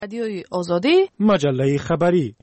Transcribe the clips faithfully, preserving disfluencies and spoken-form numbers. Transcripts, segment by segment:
رادیوی آزادی، مجله خبری.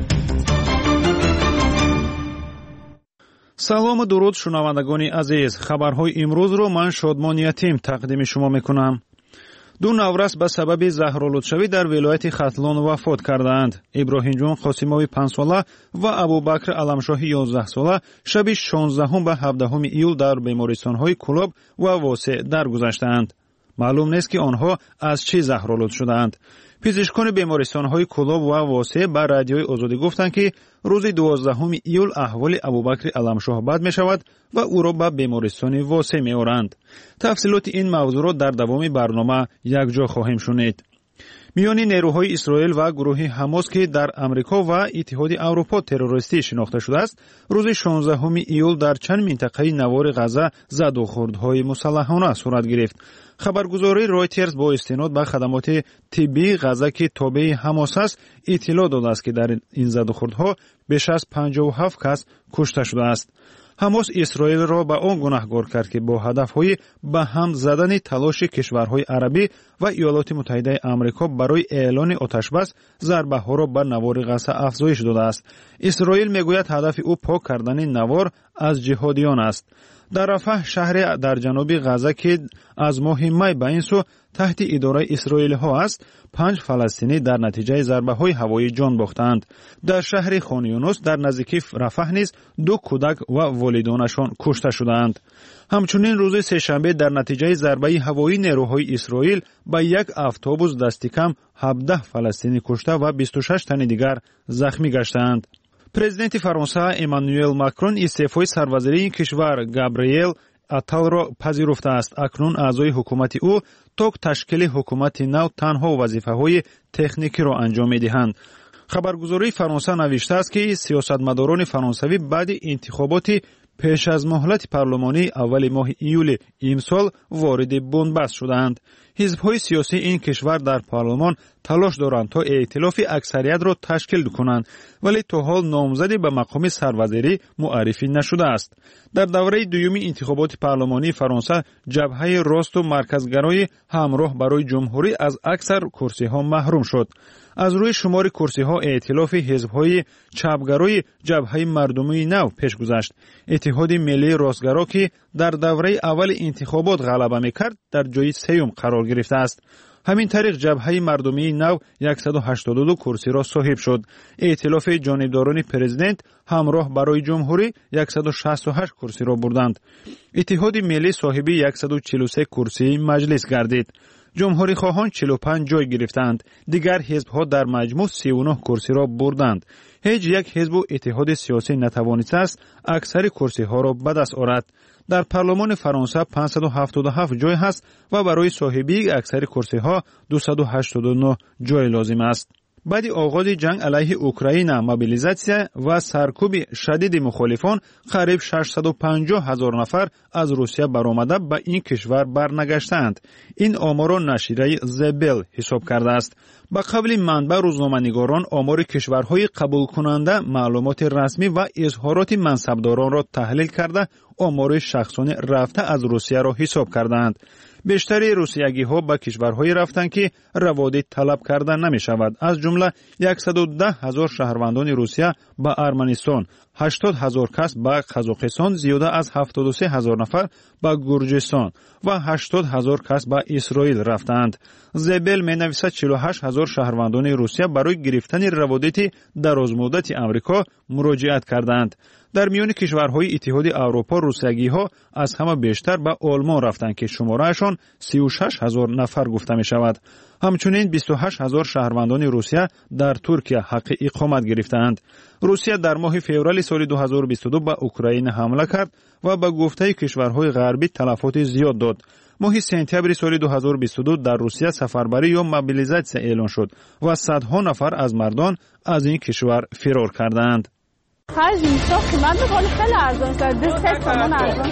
سلام و درود شنوندگان عزیز. خبرهای امروزро ман Шодмон Ятим тақдими шумо мекунам. ду наврас ба сабаби заҳролудшавӣ дар вилояти Хатлон вафот кардаанд. Иброҳимҷон Қосимови панҷсола ва Абубакр Аламшоҳи ёздаҳсола шаби шонздаҳум ба ҳабдаҳуми июл дар бемористонҳои Кулоб ва Восеъ даргузаштаанд. маълум нест ки онҳо аз чӣ заҳролуд шудаанд. пизишкони бемористонҳои Кулоб ва Восеъ ба Радиои Озодӣ гуфтанд ки рӯзи дувоздаҳуми июл аҳволи Абубакри Аламшоҳ бад мешавад ва ӯро ба бемористони Восеъ меоранд. тафсилоти ин мавзӯъро дар давоми барнома якҷо хоҳем шунид. миёни нерӯҳои Исроил ва гурӯҳи Ҳамос ки дар Амрико ва Иттиҳоди Аврупо террористӣ шинохта шудааст, рӯзи шонздаҳуми июл дар чанд минтақаи навори Ғаза задухӯрдҳои мусаллаҳона сурат гирифт. хабаргузории Reuters бо истинод ба хадамоти тиббии Ғаза ки тобеи Ҳамос аст, иттилоъ додааст ки дар ин задухӯрдҳо беш аз панҷоҳу ҳафт кас кушта шудааст. ҳамос Исроилро ба он гунаҳгор кард ки бо ҳадафҳои ба ҳам задани талоши кишварҳои арабӣ ва Иёлоти Муттаҳидаи Амрико барои эълони оташбас зарбаҳоро ба навори Ғаза афзоиш додааст. Исроил мегӯяд ҳадафи ӯ пок кардани навор аз ҷиҳодиён аст. дар Рафаҳ, шаҳре дар ҷануби Ғаза ки аз моҳи май ба ин су таҳти идораи исроилиҳо аст, панҷ фаластинӣ дар натиҷаи зарбаҳои ҳавоӣ ҷон бохтанд. дар шаҳри Хон Юнус дар наздикии Рафаҳ низ ду кӯдак ва волидонашон кушта шудаанд. ҳамчунин рӯзи сешанбе дар натиҷаи зарбаи ҳавоии нерӯҳои Исроил ба як автобус дасти кам ҳабдаҳ фаластинӣ кушта ва бисту шаш тани дигар захмӣ гаштаанд. президенти Фаронса Эммануэл Макрон истеъфои сарвазирии кишвар Габриэл Атталро пазируфтааст. акнун аъзои ҳукумати ӯ то ташкили ҳукумати нав танҳо вазифаҳои техникиро анҷом медиҳанд. хабаргузории Фаронса навиштааст ки сиёсатмадорони фаронсавӣ баъди интихоботи пеш аз муҳлати парлумонии аввали моҳи июли имсол вориди бунбаст шудаанд. ҳизбҳои сиёсии ин кишвар дар парлумон талош доранд то эътилофи аксариятро ташкил кунанд, вале то ҳол номзади ба мақоми сарвазирӣ муаррифӣ нашудааст. дар давраи дуюми интихоботи парлумонии Фаронса ҷабҳаи росту марказгарои ҳамроҳ барои ҷумҳурӣ аз аксар курсиҳо маҳрум шуд. аз рӯи шумори курсиҳо эътилофи ҳизбҳои чапгарои ҷабҳаи мардумии нав пеш гузашт. иттиҳоди миллии ростгаро ки дар давраи аввали интихобот ғалаба мекард, дар ҷои сеюм қарор гирифтааст. ҳамин тариқ ҷабҳаи мардумии нав яксаду ҳаштоду ду курсиро соҳиб шуд. эътилофи ҷонибдорони президент ҳамроҳ барои ҷумҳурӣ яксаду шасту ҳашт курсиро бурданд. иттиҳоди миллӣ соҳиби яксаду чилу се курсии маҷлис гардид. ҷумҳурихоҳон чилу панҷ ҷой гирифтанд. дигар ҳизбҳо дар маҷмӯъ сиву нӯҳ курсиро бурданд. ҳеҷ як ҳизбу иттиҳоди сиёсӣ натавонистааст аксари курсиҳоро ба даст орад. дар парлумони Фаронса панҷсаду ҳафтоду ҳафт ҷой ҳаст ва барои соҳибии аксари курсиҳо дусаду ҳаштоду нӯҳ ҷой лозим аст. баъди оғози ҷанг алайҳи Украина, мобилизатсия ва саркӯби шадиди мухолифон, қариб шашсаду панҷоҳ ҳазор нафар аз Русия баромада ба ин кишвар барнагаштаанд. ин оморро нашираи The Bell ҳисоб кардааст. ба қавли манбаъ рӯзноманигорон, омори кишварҳои қабулкунанда маълумоти расмӣ ва изҳороти мансабдоронро таҳлил карда, омори шахсони рафта аз Русияро ҳисоб кардаанд. бештари русиягиҳо ба кишварҳое рафтанд ки раводид талаб карда намешавад. аз ҷумла яксаду даҳ ҳазор шаҳрвандони Русия ба Арманистон, ҳаштод ҳазор кас ба Қазоқистон, зиёда аз ҳафтоду се ҳазор нафар ба Гурҷистон ва ҳаштод ҳазор кас ба Исроил рафтанд. Зебел менависад чилу ҳашт ҳазор шаҳрвандони Русия барои гирифтани раводити дарозмуддати Амрико муроҷиат карданд. дар миёни кишварҳои Иттиҳоди Аврупо русиягиҳо аз ҳама бештар ба Олмон рафтанд ки шумораашон сиву шаш ҳазор нафар гуфта мешавад. ҳамчунин бисту ҳашт ҳазор шаҳрвандони Русия дар Туркия ҳаққи иқомат гирифтаанд. Русия дар моҳи феврали соли ду ҳазору бисту ду ба Украина ҳамла кард ва ба гуфтаи кишварҳои ғарбӣ талафоти зиёд дод. моҳи сентябри соли ду ҳазору бисту ду дар Русия сафарбарӣ ё мобилизатсия эълон шуд ва садҳо нафар аз мардон аз ин кишвар фирор карданд. هر جنسا قیمت میکنه خیلی ارزان شد سه تومن ارزان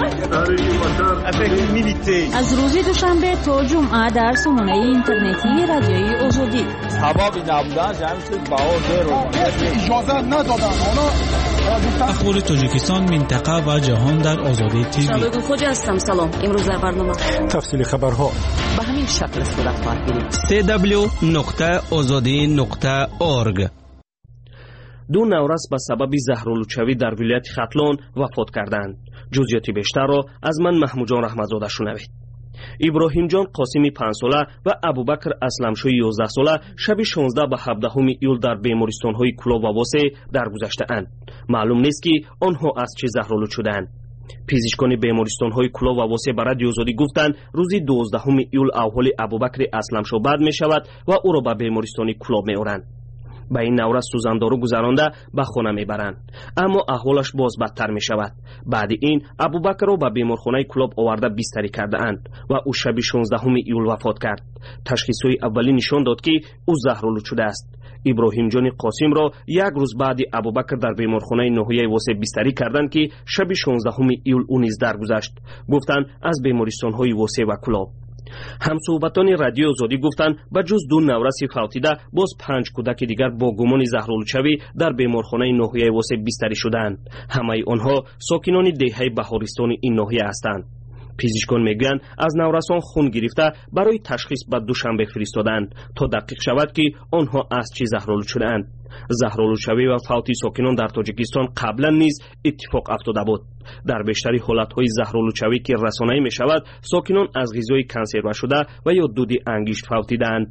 شد. از روز دوشنبه تا جمعه در سامانه اینترنتی رادیوی آزادی سبب نبودن جمع شد باور اجازه ندادن حالا اخبار تاجیکستان، منطقه و جهان در آزادی تیوی. شاگرد خود هستم. سلام. امروز در برنامه تفصیل خبرها. به همین شکل صورت باید بینیم. سی دبلیو نقطه آزادی نقطه اورگ. دو نورس به سبب زهرآلودشوی در ولایت ختلان وفات کردند. جزئیات بیشتر را از من محمود جان رحمتزاده شنوید. ابراهیم جان قاسمی پنج ساله و ابوبکر اسلمشوی یازده ساله شب شانزده به هفده ایول در بیمارستان‌های کلاب و واسه درگذشته‌اند. معلوم نیست که آنها از چه زهرآلود شدند. پزشکان بیمارستان‌های کلاب و واسه به رادیو آزادی گفتند روزی دوازده ایول احوال ابوبکر اسلمشو بد می‌شود و او را به بیمارستان کلاب می‌آورند. به این نورس سوزندارو گذرانده به خانه میبرند، اما احوالش باز بدتر می شود. بعد این ابوبکر را به بیمارخانه کلاب آورده بستری کرده اند و او شب شانزده ایول وفات کرد. تشخیص اولی نشان داد که او زهرآلود شده است. ابراهیم جان قاسم را یک روز بعد ابوبکر در بیمارخانه ناحیه واسه بستری کردند که شب شانزده ایول او نیز درگذشت. گفتند از بیمارستان‌های واسه و کلاب. همصحبتان رادیو آزادی گفتند به جز دو نورس فوتیده باز پنج کودک دیگر با گمان زهرآلودشوی در بیمارخانه ناحیه واسه بستری شدند. همه آنها ساکنان دهه بهارستان این ناحیه هستند. پزشکان میگویند از نورسان خون گرفته برای تشخیص به دوشنبه فرستادند تا دقیق شود که آنها از چه زهرآلود شده‌اند. زهرآلودشوی و فوت ساکنان در تاجیکستان قبلا نیز اتفاق افتاده بود. در بیشتر حالت‌های زهرآلودشوی که رسانه‌ای می‌شود، ساکنان از غذای کنسرو شده و یا دود انگشت فوتیدند.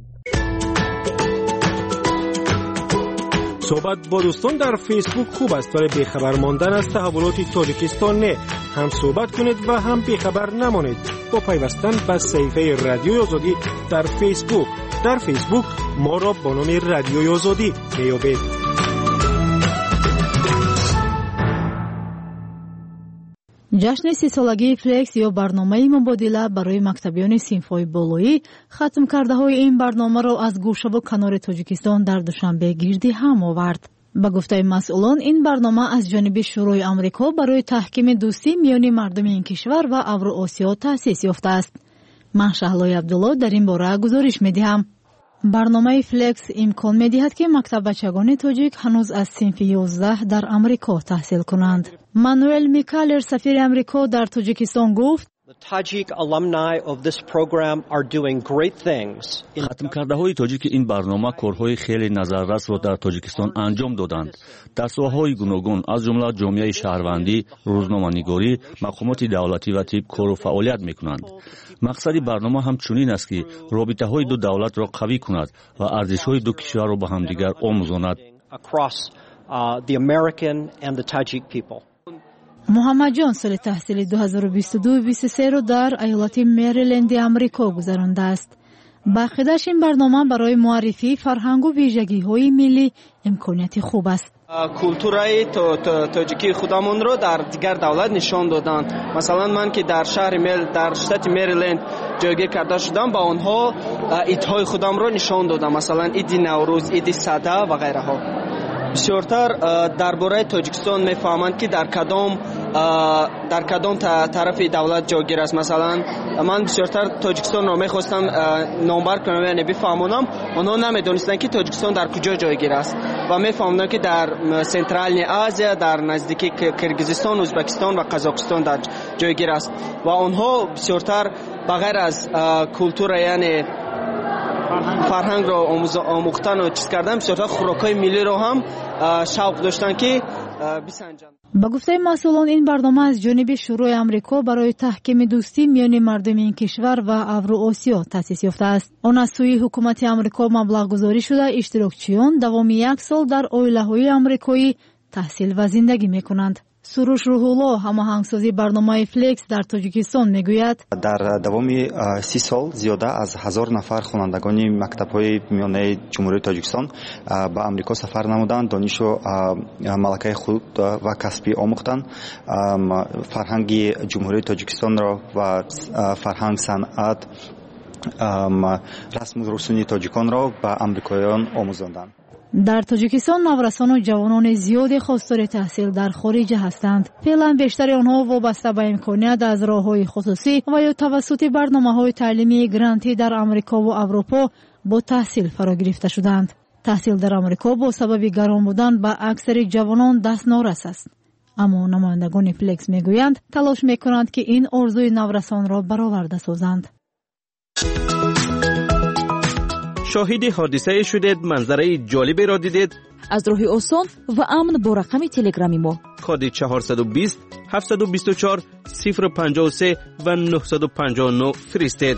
صحبت با دوستان در فیسبوک خوب است، ولی بیخبر ماندن از تحولات تاجیکستان نه. هم صحبت کنید و هم بیخبر نمانید با پیوستن به صفحه رادیو آزادی در فیسبوک. در فیسبوک ما را با نام رادیو آزادی میابید. جشن سی سالگی فلکس یا برنامه مبادله برای مکتبیان صنف‌های بالایی ختم کرده های این برنامه را از گوشه و کنار تاجیکستان در دوشنبه گردی هم آورد. به گفته مسئولان این برنامه از جانب شورای آمریکا برای تحکیم دوستی میان مردم این کشور و اوراسیا تأسیس یافته است. من شهلای عبدالله در این باره گزارش میدهم. برنامه فلکس امکان می‌دهد که مکتب بچگان تاجیک هنوز از صنف یازده در آمریکا تحصیل کنند. مانوئل میکالر سفیر آمریکا در تاجیکستان گفت ختم کرده های تاجیک این برنامه کارهای خیلی نظررس را در تاجیکستان انجام دادند. در ساحه‌های گوناگون از جمله جامعه شهروندی، روزنامه‌نگاری، مقامات دولتی و طب کار و فعالیت می‌کنند. مقصد برنامه هم چنین است که رابطه‌های دو دولت را قوی کند و ارزش‌های دو کشور را به همدیگر آموزاند. محمد جان سال تحصیلی دو هزار و بیست و دو بیست و سه را در ایالت مریلند آمریکا گذرانده است. باقیدش این برنامه برای معرفی فرهنگ و ویژگی‌های ملی امکانیت خوب است. کلتورای تاجیکی خودمون رو در دیگر دولت نشان دادن. مثلا من که در شهر میل در شتات مریلند جایگیر کرده شدم، با آنها ایدهای خودم رو نشان دادم، مثلا عید نوروز، عید صده و غیره ها. بسیارتر درباره تاجیکستان میفهمند که در کدام در کدام طرف دولت جایگیر است. مثلا من بسیارتر تاجیکستان رو میخواستم نامبر کنم یعنی بفهمونم، آنها نمیدونستند که تاجیکستان در کجا جایگیر است و میفهموندن که در سنترال آسیا در نزدیکی کرگیزستان، ازبکستان و قزاقستان در جایگیر است و آنها بسیارتر بغیر از کلتور یعنی فرهنگ را آموختن و چیز کردن، بسیارتر خوراکای ملی را هم شوق داشتن که بسنجند. با گفته مسئولان این برنامه از جانب شورای آمریکا برای تحکیم دوستی میان مردم این کشور و اوراسیا تأسیس یافته است. آن از سوی حکومت آمریکا مبلغ گذاری شده اشتراکچیان دوام یک سال در عائله‌های آمریکایی تحصیل و زندگی میکنند. سروش روح‌الله هماهنگسازی برنامه فلکس در تاجیکستان میگوید در دوام سی سال زیاده از هزار نفر خوانندگان مکتب‌های میانه جمهوری تاجیکستان به آمریکا سفر نمودند، دانش و ملکه خود و کسبی آموختند، فرهنگ جمهوری تاجیکستان را و فرهنگ، صنعت، رسم و رسوم تاجیکان را به آمریکاییان آموزاندند. در تاجیکستان نورسان و جوانان زیادی خواستار تحصیل در خارج هستند. فعلا بیشتر آنها وابسته به امکانیت از راه‌های خصوصی و یا توسط برنامه‌های تعلیمی گرانتی در آمریکا و اروپا با تحصیل فرا گرفته شدند. تحصیل در آمریکا با سبب گران بودن به اکثر جوانان دست نارس است. اما نمایندگان فلکس میگویند تلاش میکنند که این آرزوی نورسان را برآورده سازند. شاهد حادثه شدید، منظره جالبی را دیدید؟ از راه آسان و امن با رقم تلگرامی ما کد چهارصد و بیست هفتصد و بیست و چهار صفر پنجاه و سه و نهصد و پنجاه و نه فرستید.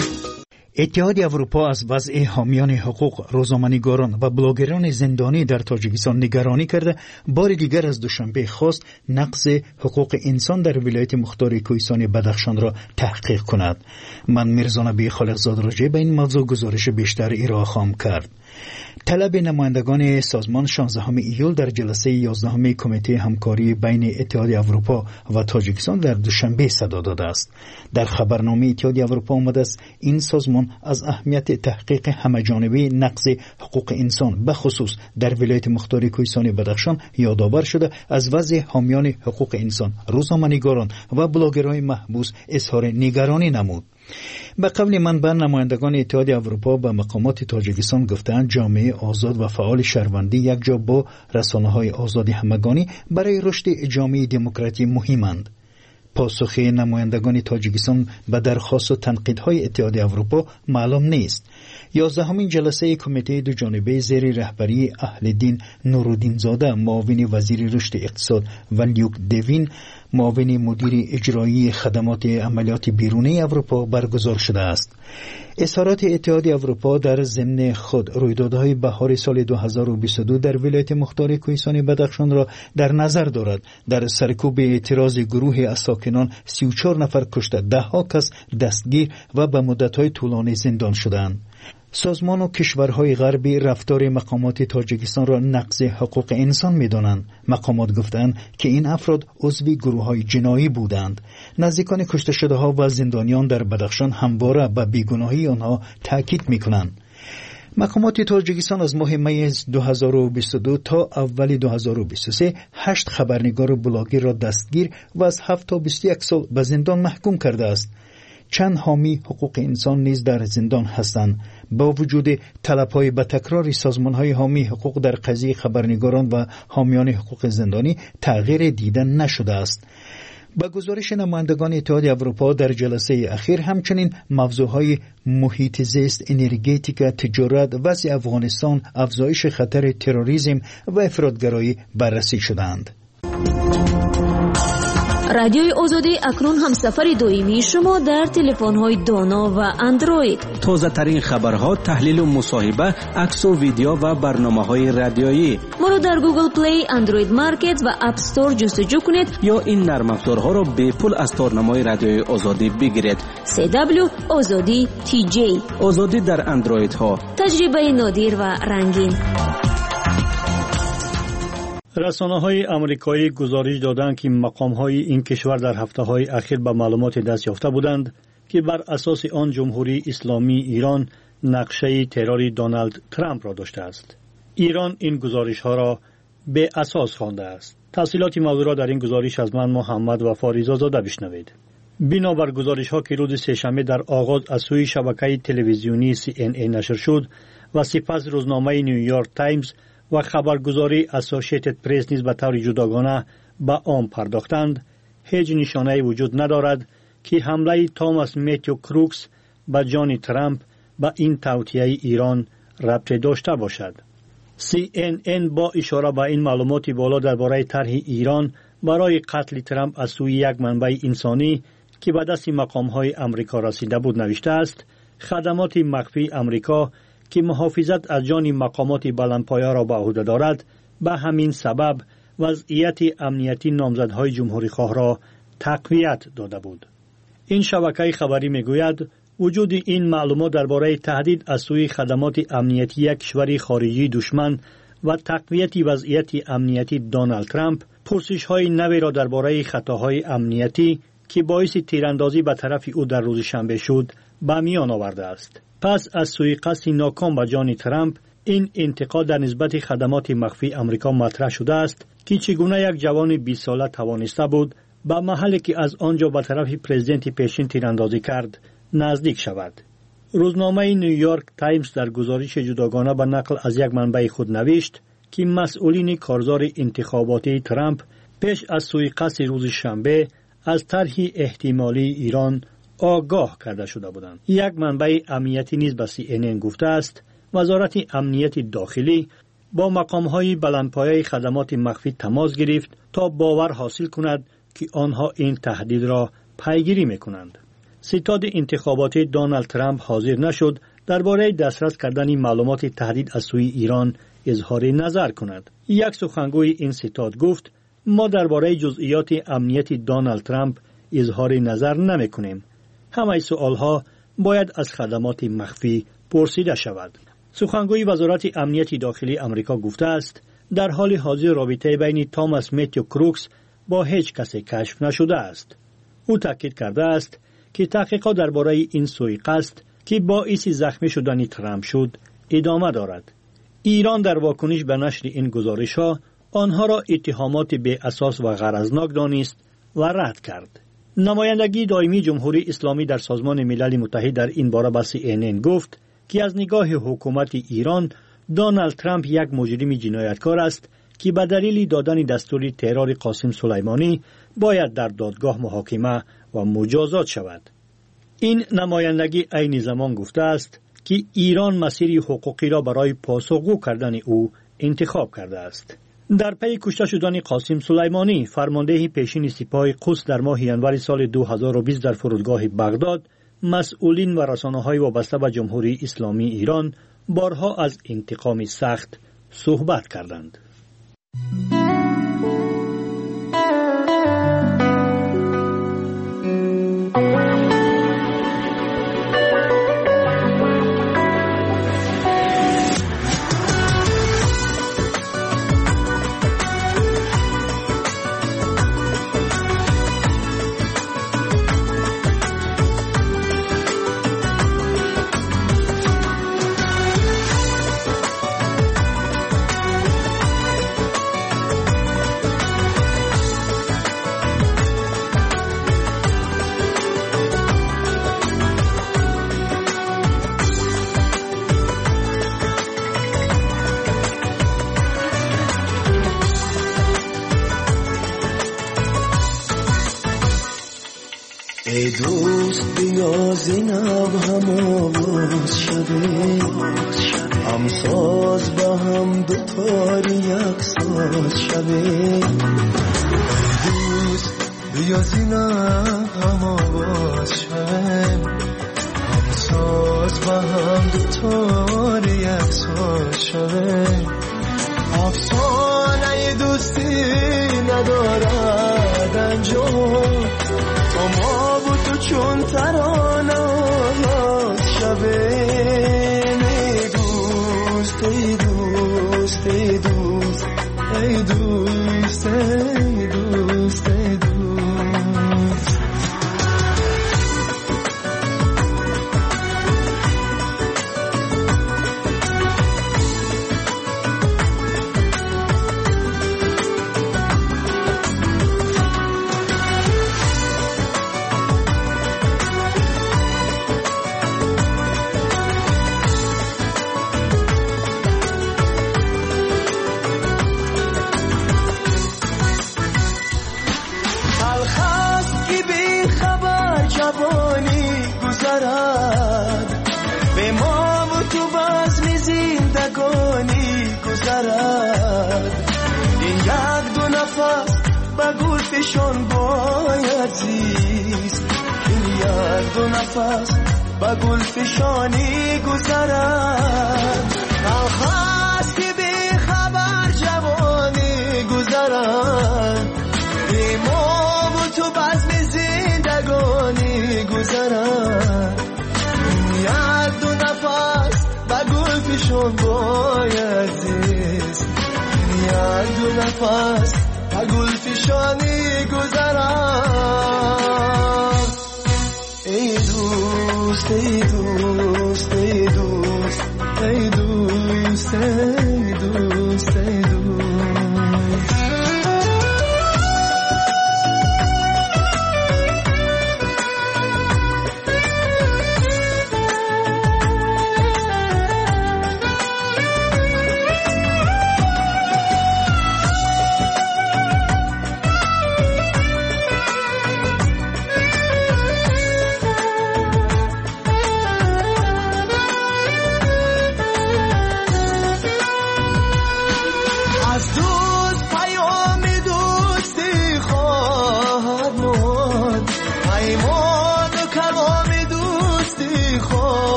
اتحاد اروپا از وضع حامیان حقوق، روزنامه‌نگاران و بلاگران زندانی در تاجیکستان نگرانی کرده. بار دیگر از دوشنبه خواست نقض حقوق انسان در ولایت مختار کوهستان بدخشان را تحقیق کند. من میرزا نبی خالقزاد راجع به این موضوع گزارش بیشتر ارائه خواهم کرد. طلب نمایندگان سازمان شانزدهم ایول در جلسه یازدهم کمیته همکاری بین اتحاد اروپا و تاجیکستان در دوشنبه صدا داده است. در خبرنامه اتحاد اروپا آمده است این سازمان از اهمیت تحقیق همه‌جانبه نقض حقوق انسان به خصوص در ولایت مختار کوهستان بدخشان یادآور شده از وضع حامیان حقوق انسان، روزنامه‌نگاران و بلاگرهای محبوس اظهار نگرانی نمود. به قول منبع نمایندگان اتحاد اروپا به مقامات تاجیکستان گفتند جامعه آزاد و فعال شهروندی یک جا با رسانه‌های آزادی همگانی برای رشد جامعه دموکراتی مهمند. پاسخ نمایندگان تاجیکستان به درخواست و تنقیدهای اتحاد اروپا معلوم نیست. یازدهمین جلسه کمیته دو جانبه زیر رهبری اهل دین نورالدین زاده، معاون وزیر رشد اقتصاد، و لیوک دوین، معاون مدیر اجرایی خدمات عملیات بیرونی اروپا برگزار شده است. اظهارات اتحاد اروپا در ضمن خود رویدادهای بهار سال دو هزار و بیست و دو در ولایت مختار کوهستان بدخشان را در نظر دارد. در سرکوب اعتراض گروه از ساکنان سی و چهار نفر کشته، ده ها کس دستگیر و به مدت‌های طولانی زندان شدند. سازمان و کشورهای غربی رفتار مقامات تاجیکستان را نقض حقوق انسان می‌دانند. مقامات گفتند که این افراد عضو گروه‌های جنایی بودند. نزدیکان کشته شده‌ها و زندانیان در بدخشان همواره به بیگناهی آنها تاکید می‌کنند. مقامات تاجیکستان از ماه می دو هزار و بیست و دو تا اول دو هزار و بیست و سه هشت خبرنگار و بلاگر را دستگیر و از هفت تا بیست و یک سال به زندان محکوم کرده است. چند حامی حقوق انسان نیز در زندان هستند. با وجود طلب‌های به تکرار سازمان‌های حامی حقوق در قضیه خبرنگاران و حامیان حقوق زندانی تغییر دیده نشده است. با گزارش نمایندگان اتحاد اروپا در جلسه اخیر همچنین موضوعهای محیط زیست، انرژتیک، تجارت، وضع افغانستان، افزایش خطر تروریسم و افراطگرایی بررسی شدند. رادیوی آزادی اکنون همسفر دائمی شما در تلفن‌های دانا و اندروید. تازه ترین خبرها، تحلیل و مصاحبه، عکس و ویدیو و برنامه‌های رادیویی. ما را در گوگل پلی، اندروید مارکت و اپ استور جستجو کنید یا این نرم افزارها را به پول از تارنمای رادیوی آزادی بگیرید. سی دبلیو آزادی تی جی. آزادی در اندروید ها. تجربه نادر و رنگین. رسانه‌های آمریکایی گزارش دادند که مقام‌های این کشور در هفته‌های اخیر به معلومات دست یافته بودند که بر اساس آن جمهوری اسلامی ایران نقشه تروری دونالد ترامپ را داشته است. ایران این گزارش‌ها را به اساس خوانده است. تفصیلات موضوع را در این گزارش از من محمد وفا رضازاده بشنوید. بنابر گزارش‌ها که روز سه‌شنبه در آغاز از سوی شبکه تلویزیونی سی ان ای نشر شد و سپس روزنامه نیویورک تایمز و خبرگزاری اسوسییتد پرس نیز به طور جداگانه به آن پرداختند، هیچ نشانه‌ای وجود ندارد که حمله تاماس متیو کروکس به جان ترامپ به این توطئه ایران ربطی داشته باشد. سی ان ان با اشاره به این معلومات بالا درباره طرح ایران برای قتل ترامپ از سوی یک منبع انسانی که به دست مقام‌های آمریکا رسیده بود نوشته است: خدمات مخفی آمریکا که محافظت از جان مقامات بلندپایه را به عهده دارد به همین سبب وضعیت امنیتی نامزدهای جمهوری خواه را تقویت داده بود. این شبکه خبری میگوید وجود این معلومات درباره تهدید از سوی خدمات امنیتی یک کشور خارجی دشمن و تقویت وضعیت امنیتی دونالد ترامپ پرسش‌های نوی را درباره خطاهای امنیتی که باعث تیراندازی به طرف او در روز شنبه شد به میان آورده است. پس از سوی قصد ناکام به جان ترامپ این انتقاد در نسبت خدمات مخفی آمریکا مطرح شده است که چگونه یک جوان بیست ساله توانسته بود به محلی که از آنجا به طرف پرزیدنت پیشین تیراندازی کرد نزدیک شود. روزنامه نیویورک تایمز در گزارش جداگانه به نقل از یک منبع خود نوشت که مسئولین کارزار انتخاباتی ترامپ پیش از سوی قصد روز شنبه از طرح احتمالی ایران آگاه کرده شده بودند. یک منبع امنیتی نیز به سی ان ان گفته است وزارت امنیت داخلی با مقام‌های بلندپایه خدمات مخفی تماس گرفت تا باور حاصل کند که آنها این تهدید را پیگیری می‌کنند. ستاد انتخاباتی دونالد ترامپ حاضر نشد درباره دسترس کردن معلومات تهدید از سوی ایران اظهار نظر کند. یک سخنگوی این ستاد گفت: ما درباره جزئیات امنیت دونالد ترامپ اظهار نظر نمی‌کنیم. همه سوالها باید از خدمات مخفی پرسیده شود. سخنگوی وزارت امنیت داخلی آمریکا گفته است در حال حاضر رابطه بین توماس متیو کروکس با هیچ کسی کشف نشده است. او تاکید کرده است که تحقیقات درباره این سوءقصد که باعث زخمی شدن ترامپ شد ادامه دارد. ایران در واکنش به نشر این گزارش‌ها آنها را اتهامات بی اساس و غرضناک دانست و رد کرد. نمایندگی دائمی جمهوری اسلامی در سازمان ملل متحد در این باره به سی ان ان گفت که از نگاه حکومت ایران دونالد ترامپ یک مجرم جنایتکار است که به دلیل دادن دستور ترور قاسم سلیمانی باید در دادگاه محاکمه و مجازات شود. این نمایندگی عین زمان گفته است که ایران مسیر حقوقی را برای پاسخگو کردن او انتخاب کرده است. در پی کشته شدن قاسم سلیمانی، فرمانده پیشین سپاه قدس در ماه ژانویه سال دو هزار و بیست در فرودگاه بغداد، مسئولین و رسانه‌های وابسته به جمهوری اسلامی ایران بارها از انتقام سخت صحبت کردند. ای دوست بیا زینب هم آواز شده، هم ساز با هم دوتاری یک ساز شده. ای دوست بیا زینب هم آواز شده، هم ساز با هم دوتاری یک ساز شده. افسانه دوستی ندارد انجام، ما بود تو چون ترانه آواز شبه. ای دوست ای دوست ای دوست ای دوست ای دوست ای دوست. به ما و تو بزم زندگانی گذرد. این یک دو نفس به گل فشان باید زیست، این یک دو نفس به گل فشانی گذرد. آخاست که بی خبر جوانی گذرد، به ما و تو بزم زندگانی گذرد. یک دو نفس به گل فشان باید زیست، یک دو نفس به گل فشانی گذرد. ای دوست ای دوست ای دوست ای دوست ای دوست ای دوست.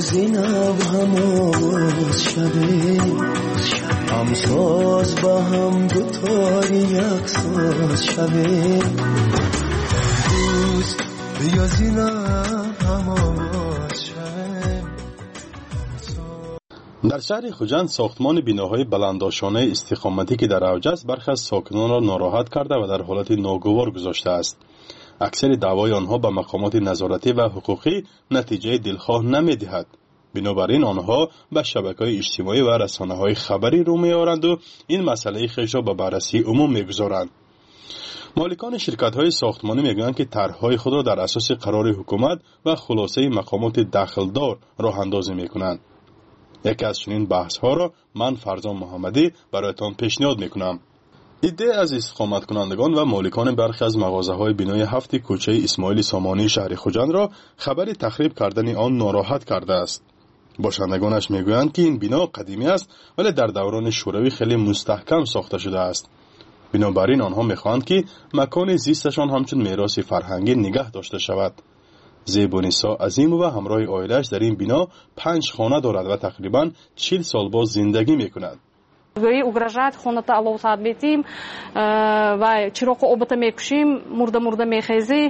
زینب هم آواز شبه هم ساز با هم دوتاری یک ساز شبه دوست بیا زینب هم آواز شبه. در شهر خوجند ساختمان بیناهای بلندآشانه استقامتی که در اوج است برخی از ساکنان را ناراحت کرده و در حالت ناگوار گذاشته است. اکثر دعوای آنها به مقامات نظارتی و حقوقی نتیجه دلخواه نمی‌دهد. بنابراین آنها به شبکه‌های اجتماعی و رسانه‌های خبری رو می‌آورند و این مسئله خویش را به بررسی عموم می‌گذارند. مالکان شرکت‌های ساختمانی می‌گویند که طرح‌های خود را در اساس قرار حکومت و خلاصه مقامات دخلدار راه‌اندازی می‌کنند. یکی از چنین بحث‌ها را من فرزان محمدی برایتان پیشنهاد می‌کنم. ایده از استقامت کنندگان و مالکان برخی از مغازه‌های بینای هفت کوچه اسماعیل سامانی شهر خوجند را خبر تخریب کردن آن ناراحت کرده است. باشندگانش میگویند که این بنا قدیمی است ولی در دوران شوروی خیلی مستحکم ساخته شده است. بنابراین آنها میخواهند که مکان زیستشان همچون میراث فرهنگی نگه داشته شود. زیبونیسا عظیم و همراه عائله‌اش در این بنا پنج خانه دارد و تقریباً چهل سال باز زندگی میکند. گویی угрожает خونتا аловсат бетим و чироқи обата мекушим мурда мурда мехези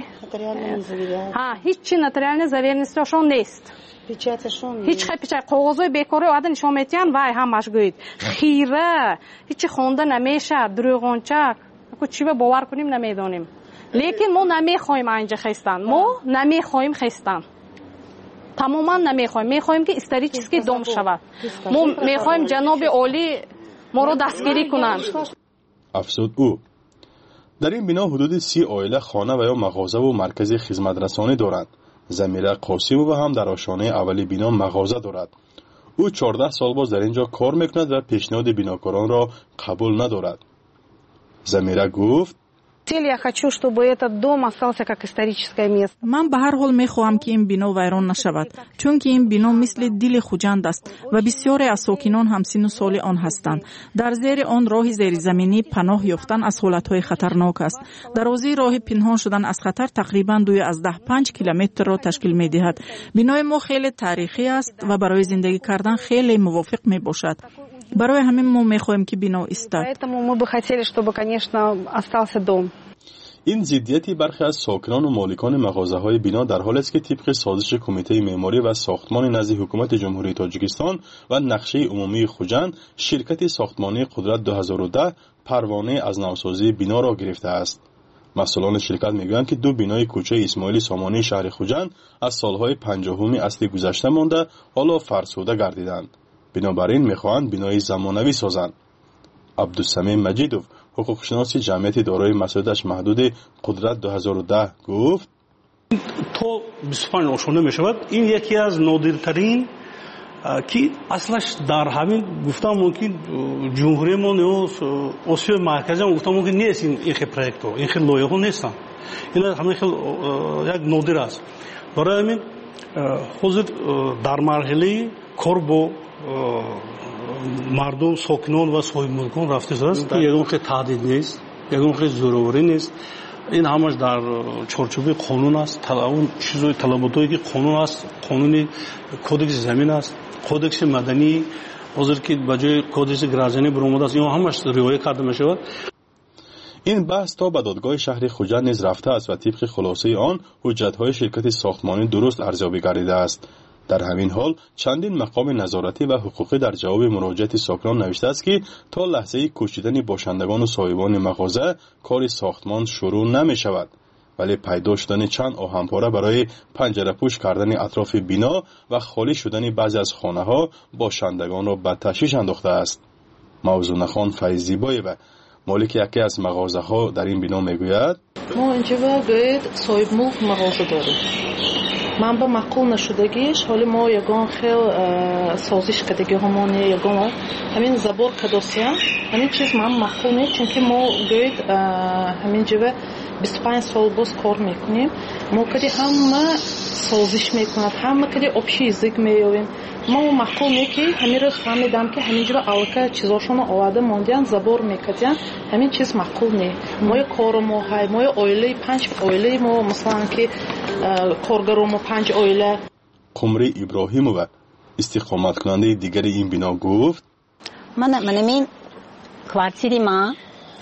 ها هیچ нотариальной заверенностишон нест هیچ печать қоғозои бекори ода нишон метиҳанд вай ҳамаш гӯяд хира ҳичи хонда намешад дурӯғонча аку чӣ ба бовар куним намедонем лекин мо намехоҳем анҷа хестан мо намехоҳем хестан тамоман намехоҳем мехоҳем ки исторически дом шавад мо мехоҳем ҷаноби олӣ моро дастгирӣ кунанд. افزود او در این بنا حدود سی عائله خانه و یا مغازه و مرکز خدمترسانی دارند. زمیره قاسم و هم در آشانه اولی بنا مغازه دارد. او چهارده سال باز در اینجا کار میکند و پیشنهاد بناکاران را قبول ندارد. زمیره گفت Я хочу, чтобы этот дом остался как историческое место. من به هر حال میخواهم که این بنا ویران نشود چون که این بنا مثل دل خوجند است و بسیاری از ساکنان هم سن و سال آن هستند. در زیر آن راه زیرزمینی پناه یافتن از حالتهای خطرناک است. درازی راه پنهان شدن از خطر تقریبا دوی از ده پنج کیلومتر را تشکیل میدهد. بنای ما خیلی تاریخی است و برای زندگی کردن خیلی موافق می باشد. برای همین ما میخواهیم که بنا ایستد. Поэтому мы бы хотели, чтобы, конечно, остался дом. این ضدیتی برخی از ساکنان و مالکان مغازه‌های بنا در حالی است که طبق سازش کمیته معماری و ساختمان نزد حکومت جمهوری تاجیکستان و نقشه عمومی خوجند شرکت ساختمانی قدرت دو هزار و ده پروانه از نوسازی بنا را گرفته است. مسئولان شرکت میگویند که دو بنای کوچه اسماعیل سامانی شهر خوجند از سالهای پنجاهم اصلی گذشته مانده حالا فرسوده گردیدند. بنابراین میخواهند بنای زمانوی سازند. عبدالسمیم مجیدوف حقوقشناس جمعیت دارای مسئولیتش محدود قدرت دو هزار و ده گفت تو بیست و پنج آشانه می شود. این یکی از نادرترین که اصلش در همین گفتم ممکن جمهوری ما یا آسیای مرکزی هم گفتم ممکن نیست این خیلی پروژه ها این خیلی لایه ها نیستن. این همین خیلی یک نادر است. برای همین حاضر در مرحله کار با مردم ساکنان و صاحب ملکان رفته است. یگان خیلی تهدید نیست، یگان خیلی زوروری نیست. این همش در چارچوب قانون است. اون چیزای طلباتایی که قانون است، قانون کدکس زمین است، کدکس مدنی، حاضر که بجای کدکس گرازانی برآمده است. این همش رعایت کرده می شود. این بحث تا به دادگاه شهر خوجند نیز رفته است و طبق خلاصه آن حجت‌های شرکت ساختمانی درست ارزیابی گردیده است. در همین حال چندین مقام نظارتی و حقوقی در جواب مراجعت ساکنان نوشته است که تا لحظه کوشیدن باشندگان و صاحبان مغازه کار ساختمان شروع نمی شود، ولی پیدا شدن چند آهنپاره برای پنجره پوش کردن اطراف بنا و خالی شدن بعضی از خانه ها باشندگان را به تشویش انداخته است. موضوع خان فیض‌زیبایی و مالک یکی از مغازه ها در این بنا میگوید ما اینجا باید صاحب ملک مغازه داریم. من با معقول نشدگیش حالی ما یگان خیل سازش کردگی همانی یگان همین زبور کداسیم همین چیز من معقول نیست چون که ما گوید همین جوه بیست و پنج سال باز کار میکنیم. ما کدی همه سازش میکند همه کدی общий язык مییابیم. ما معقول نیست که همین روز فهمیدم که همین جوه алка چیزاشون آورده ماندیان زبور میکردن همین چیز معقول نیست. ما کار ما های ما اویله پنج اویله ما مثلا که کارگرام پنج اویله قمری ابراهیمووا استقامت کننده دیگر این بنا گفت من منمین کвартири ما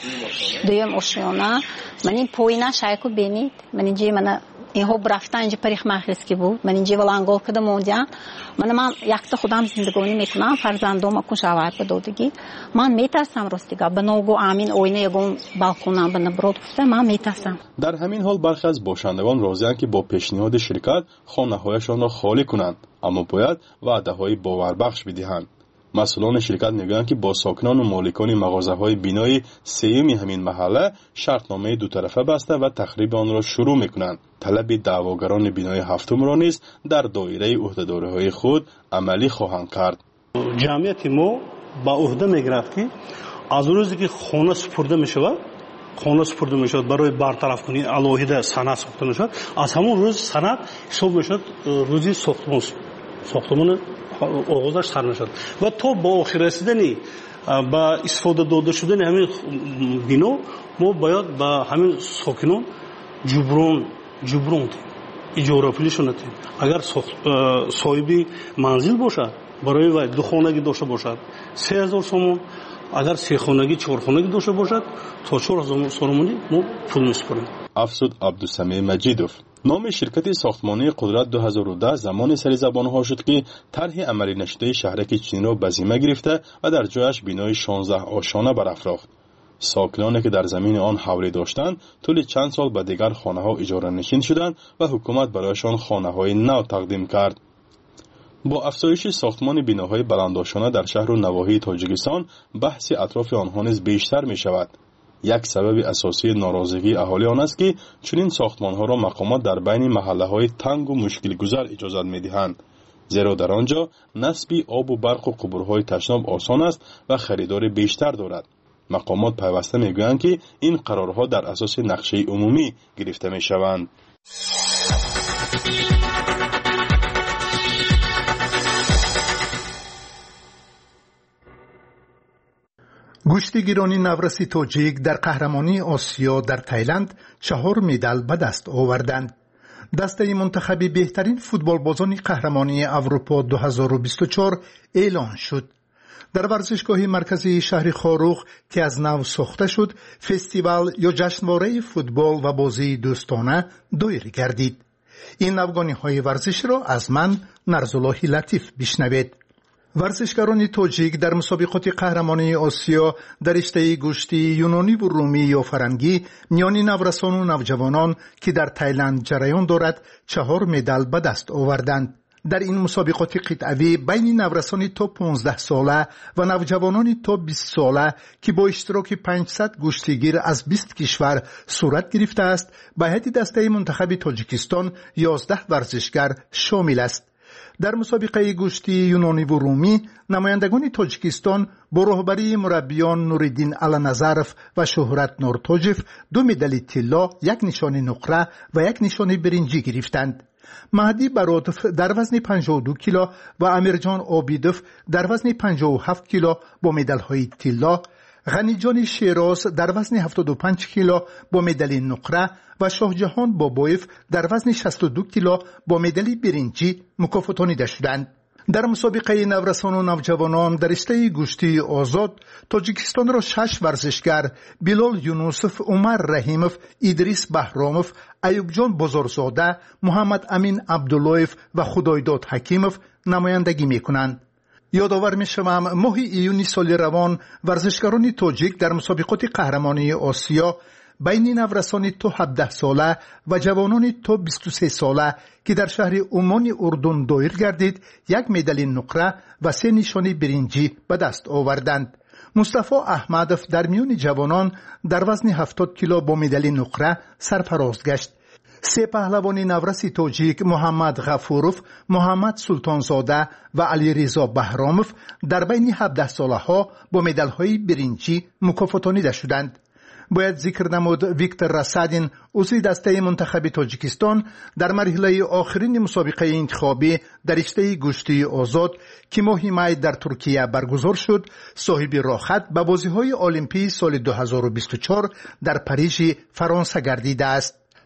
دویم ошиёна من این پوینا شایکو بینید من اینجا من اینها برفتن اینجا پریخ مخلص بود من اینجا ولانگول کدام اونجا من من یکتا خودم زندگانی میکنم فرزندم اکون شوهر بدودگی من میترسم راستیگا بنوگو امین اوینه یگون بالکونم بنبرود گفته من میترسم. در همین حال برخی از باشندگان راضی‌اند که با پیشنهاد شرکت خانه‌هایشان را خالی کنند اما باید وعده‌های باوربخش بدهند. مسئولان شرکت میگویند که با ساکنان و مالکان مغازه‌های بینای سیمی همین محله شرطنامه دو طرفه بسته و تخریب آن را شروع میکنند. طلب دعواگران بینای هفتم را نیز در دایره عهدهداری‌های خود عملی خواهند کرد. جمعیت ما با عهده میگرفت که از روزی که خانه سپرده میشود خانه سپرده میشود برای برطرف کنی علاوه سند ساخته میشود از همون روز سند حساب میشد روزی ساختمان ساختمان آغازش سر میشد و تا با آخر رسیدنی با استفاده داده شدن همین بنا ما باید با همین ساکنان جبران جبران اجاره پولشون ندیم. اگر صاحبی منزل باشد برای وای دو خانگی داشته باشد سه هزار سوم اگر سه خانگی چهار خانگی داشته باشد تا چهار هزار سومونی ما پول میسپاریم. افسود عبدالسمیع مجیدوف نام شرکت ساختمانی قدرت دو هزار و ده زمان سری زبانها شد که طرح عملی نشده شهرک چین را به ذمه گرفته و در جایش بینای شانزده آشانه برافراخت. ساکنانی که در زمین آن حوله داشتند طول چند سال به دیگر خانه ها اجاره نشین شدند و حکومت برایشان خانه های نو تقدیم کرد. با افزایش ساختمان بیناهای بلندآشانه در شهر و نواحی تاجیکستان بحث اطراف آنها نیز بیشتر می شود. یک سبب اساسی ناراضگی اهالی آن است که چنین ساختمان‌ها را مقامات در بین محله‌های تنگ و مشکل گذر اجازت می‌دهند، زیرا در آنجا نصب آب و برق و قبورهای تشناب آسان است و خریدار بیشتر دارد. مقامات پیوسته می‌گویند که این قرارها در اساس نقشه عمومی گرفته می‌شوند. گشتیگیران نورسی تاجیک در قهرمانی آسیا در تایلند چهار مدال به دست آوردند. دسته منتخب بهترین فوتبالبازان قهرمانی اروپا دو هزار و بیست و چهار اعلان شد. در ورزشگاه مرکزی شهر خاروخ که از نو ساخته شد، فستیوال یا جشنواره فوتبال و بازی دوستانه دایر گردید. این نوگانی‌های ورزش را از من نرزالله لطیف بشنوید. ورزشکاران تاجیک در مسابقات قهرمانی آسیا در رشته گشتی یونانی و رومی یا فرنگی میان نورسان و نوجوانان که در تایلند جریان دارد چهار مدال به دست آوردند. در این مسابقات قطعی بین نورسان تا پانزده ساله و نوجوانان تا بیست ساله که با اشتراک پانصد گشتیگیر از بیست کشور صورت گرفته است، به هیئت دسته منتخب تاجیکستان یازده ورزشکار شامل است. در مسابقه گشتی یونانی و رومی نمایندگان تاجیکستان با رهبری مربیان نوریدین علنظرف و شهرت نورتاجف دو مدال طلا، یک نشان نقره و یک نشان برنجی گرفتند. مهدی برادف در وزن پنجاه و دو کیلو و امیرجان آبیدف در وزن پنجاه و هفت کیلو با مدال‌های طلا، غنیجان شیراز در وزن هفتاد و پنج کیلو با مدال نقره و شاهجهان بابایف در وزن شصت و دو کیلو با مدال برنجی مکافاتانیده شدند. در مسابقه نورسان و نوجوانان در رشته گشتی آزاد تاجیکستان را شش ورزشکار بلال یونوسف، عمر رحیموف، ادریس بهراموف، ایوب جان بزرگزاده، محمد امین عبداللهیف و خدایداد حکیموف نمایندگی میکنند. یادآور میشوم ماه ایونی سال روان ورزشکاران تاجیک در مسابقات قهرمانی آسیا بین نورسان تا هفده ساله و جوانان تا بیست و سه ساله که در شهر عمان اردن دایر گردید یک مدال نقره و سه نشان برنجی به دست آوردند. مصطفی احمدوف در میان جوانان در وزن هفتاد کیلو با مدال نقره سرفراز گشت. سه پهلوان نورسی تاجیک محمد غفوروف، محمد سلطانزاده و علیرضا بهراموف در بین هفده ساله ها با مدال های برنجی مکافاتانیده شدند. باید ذکر نمود ویکتور راسادین عضو دسته منتخب تاجیکستان در مرحله آخرین مسابقه انتخابی در رشته گشتی آزاد که ماه می در ترکیه برگزار شد، صاحب راحت به بازی‌های المپی سال دو هزار و بیست و چهار در پاریژ فرانسه گردیده است.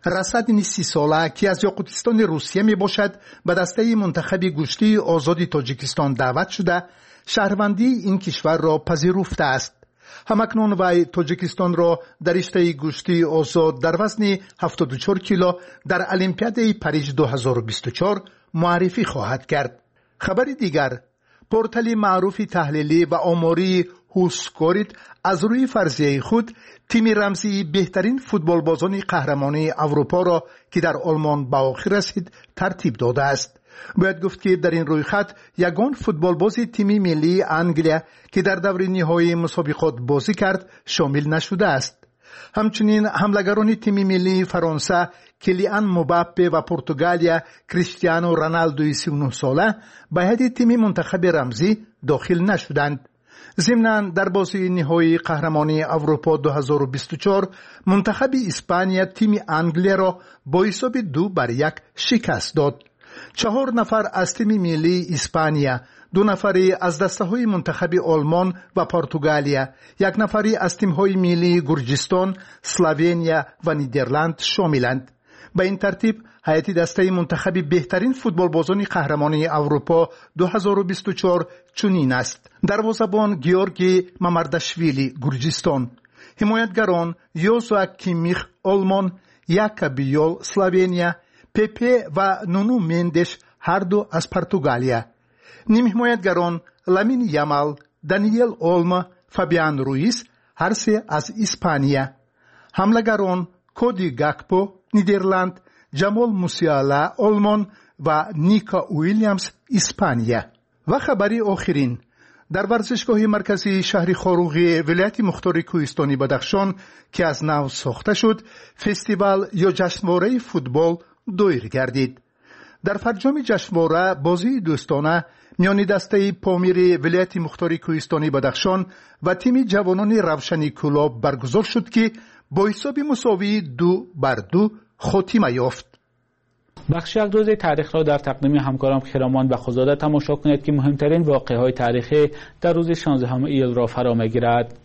رصد سی ساله که از یاقوتستان روسیه می باشد به دسته منتخب گوشتی آزاد تاجیکستان دعوت شده شهروندی این کشور را پذیرفته است. همکنون وی تاجیکستان را در رشته گوشتی آزاد در وزن هفتاد و چهار کیلو در المپیاد پاریس دو هزار و بیست و چهار معرفی خواهد کرد. خبر دیگر، پورتال معروف تحلیلی و آماری هوسکوریت از روی فرضیه خود تیم رمزی بهترین فوتبال بازان قهرمانی اروپا را که در آلمان به آخر رسید ترتیب داده است. باید گفت که در این رویخط یگان فوتبال بازی تیم ملی انگلیا که در دور نهایی مسابقات بازی کرد شامل نشده است. همچنین حملگران تیم ملی فرانسه کلیان مباپه و پرتغالیا کریستیانو رونالدو سی و نه ساله به هیئت تیم منتخب رمزی داخل نشدند. ضمناً در بازی نهایی قهرمانی اروپا دو هزار و بیست و چهار منتخب اسپانیا تیم انگلیا را با حساب دو بر یک شکست داد. چهار نفر از تیم ملی اسپانیا، دو نفری از دسته‌های منتخب آلمان و پرتغالیا، یک نفری از تیم‌های ملی گرجستان، اسلوونیا و نیدرلند شاملند. به این ترتیب هیئت دسته منتخب بهترین فوتبال بازان قهرمانی اروپا دو هزار و بیست و چهار چنین است: دروازه‌بان گیورگی مامرداشویلی گرجستان، حمایتگران یوزوا کیمیخ آلمان، یاکابیول اسلوونیا، پپه و نونو مندش هر دو از پرتغالیا، نیم حمایتگران لامین یامال، دانیل اولما، فابیان رویس هر سه از اسپانیا، حمله‌گران کودی گاکپو نیدرلند، جمال موسیالا آلمان و نیکا ویلیامز اسپانیا. و خبری آخرین، در ورزشگاه مرکزی شهر خاروغی ولایت مختار کوهستانی بدخشان که از نو ساخته شد، فستیوال یا جشنواره فوتبال دایر گردید. در فرجام جشنواره بازی دوستانه میان دسته پامیر ولایت مختار کوهستانی بدخشان و تیم جوانان روشنی کلاب برگزار شد که با حساب مساوی دو بر دو خاتمه یافت. بخش یک روز تاریخ را در تقدیم همکارم خیرامان و خزاده تماشا کنید که مهمترین واقعه‌های تاریخی در روز شانزدهم ایل را فرا می‌گیرد.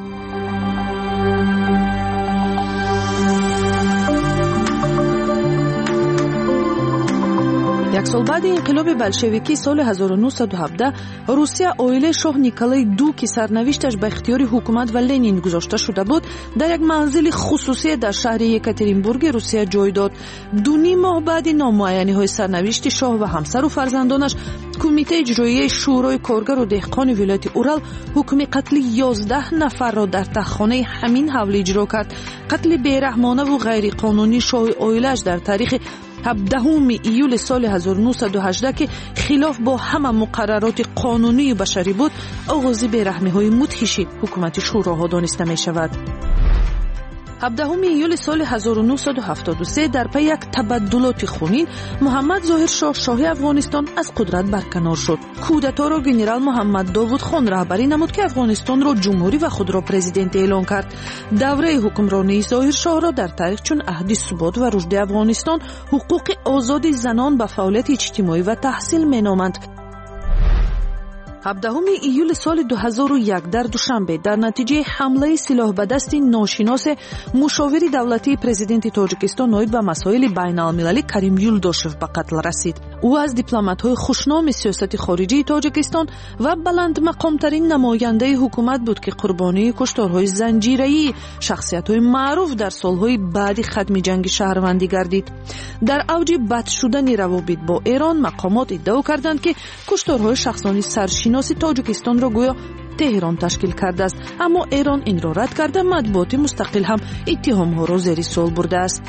یک سال بعد انقلاب بلشویکی سال هزار و نهصد و هفده روسیه اویله شاه نیکولای دو که سرنوشتش به اختیار حکومت و لنین گذاشته شده بود در یک منزل خصوصی در شهر یکاترینبورگ روسیه جای داد. دو نیم ماه بعد نامعینی های سرنوشت شاه و همسر و فرزندانش کمیته اجرایی شورای کارگر و دهقان ولایت اورال حکم قتل یازده نفر را در تخانه همین حول اجرا کرد. قتل بیرحمانه و غیر قانونی شاه اویلش در تاریخ هفدهم ایول سال هزار و نهصد و هجده که خلاف با همه مقررات قانونی و بشری بود، آغاز بیرحمی‌های مدهش حکومت شوراها دانسته می شود. هفدهم ایول سال هزار و نهصد و هفتاد و سه در پی یک تبدلات خونین محمد ظاهر شاه شاه افغانستان از قدرت برکنار شد. کودتا را گنرال محمد داوود خان رهبری نمود که افغانستان را جمهوری و خود را پرزیدنت اعلان کرد. دوره حکمرانی ظاهر شاه را در تاریخ چون عهد ثبات و رشد افغانستان، حقوق آزاد زنان به فعالیت اجتماعی و تحصیل مینامند. هفدهم ایول سال دو هزار و یک در دوشنبه در نتیجه حمله سلاح به دست ناشناس مشاور دولتی پرزیدنت تاجیکستان نایب به مسائل بین المللی کریم یولداشف به قتل رسید. او از دیپلمات‌های خوشنام سیاست خارجی تاجیکستان و بلند مقام‌ترین نماینده حکومت بود که قربانی کشتارهای زنجیره‌ای شخصیت‌های معروف در سال‌های بعد ختم جنگ شهروندی گردید. در اوج بد شدن روابط با ایران مقامات ادعا کردند که کشتارهای شخصانی سرشناسی تاجیکستان را گویا تهران تشکیل کرده است، اما ایران این را رد کرده مطبوعات مستقل هم اتهام‌ها را زیر سوال برده است.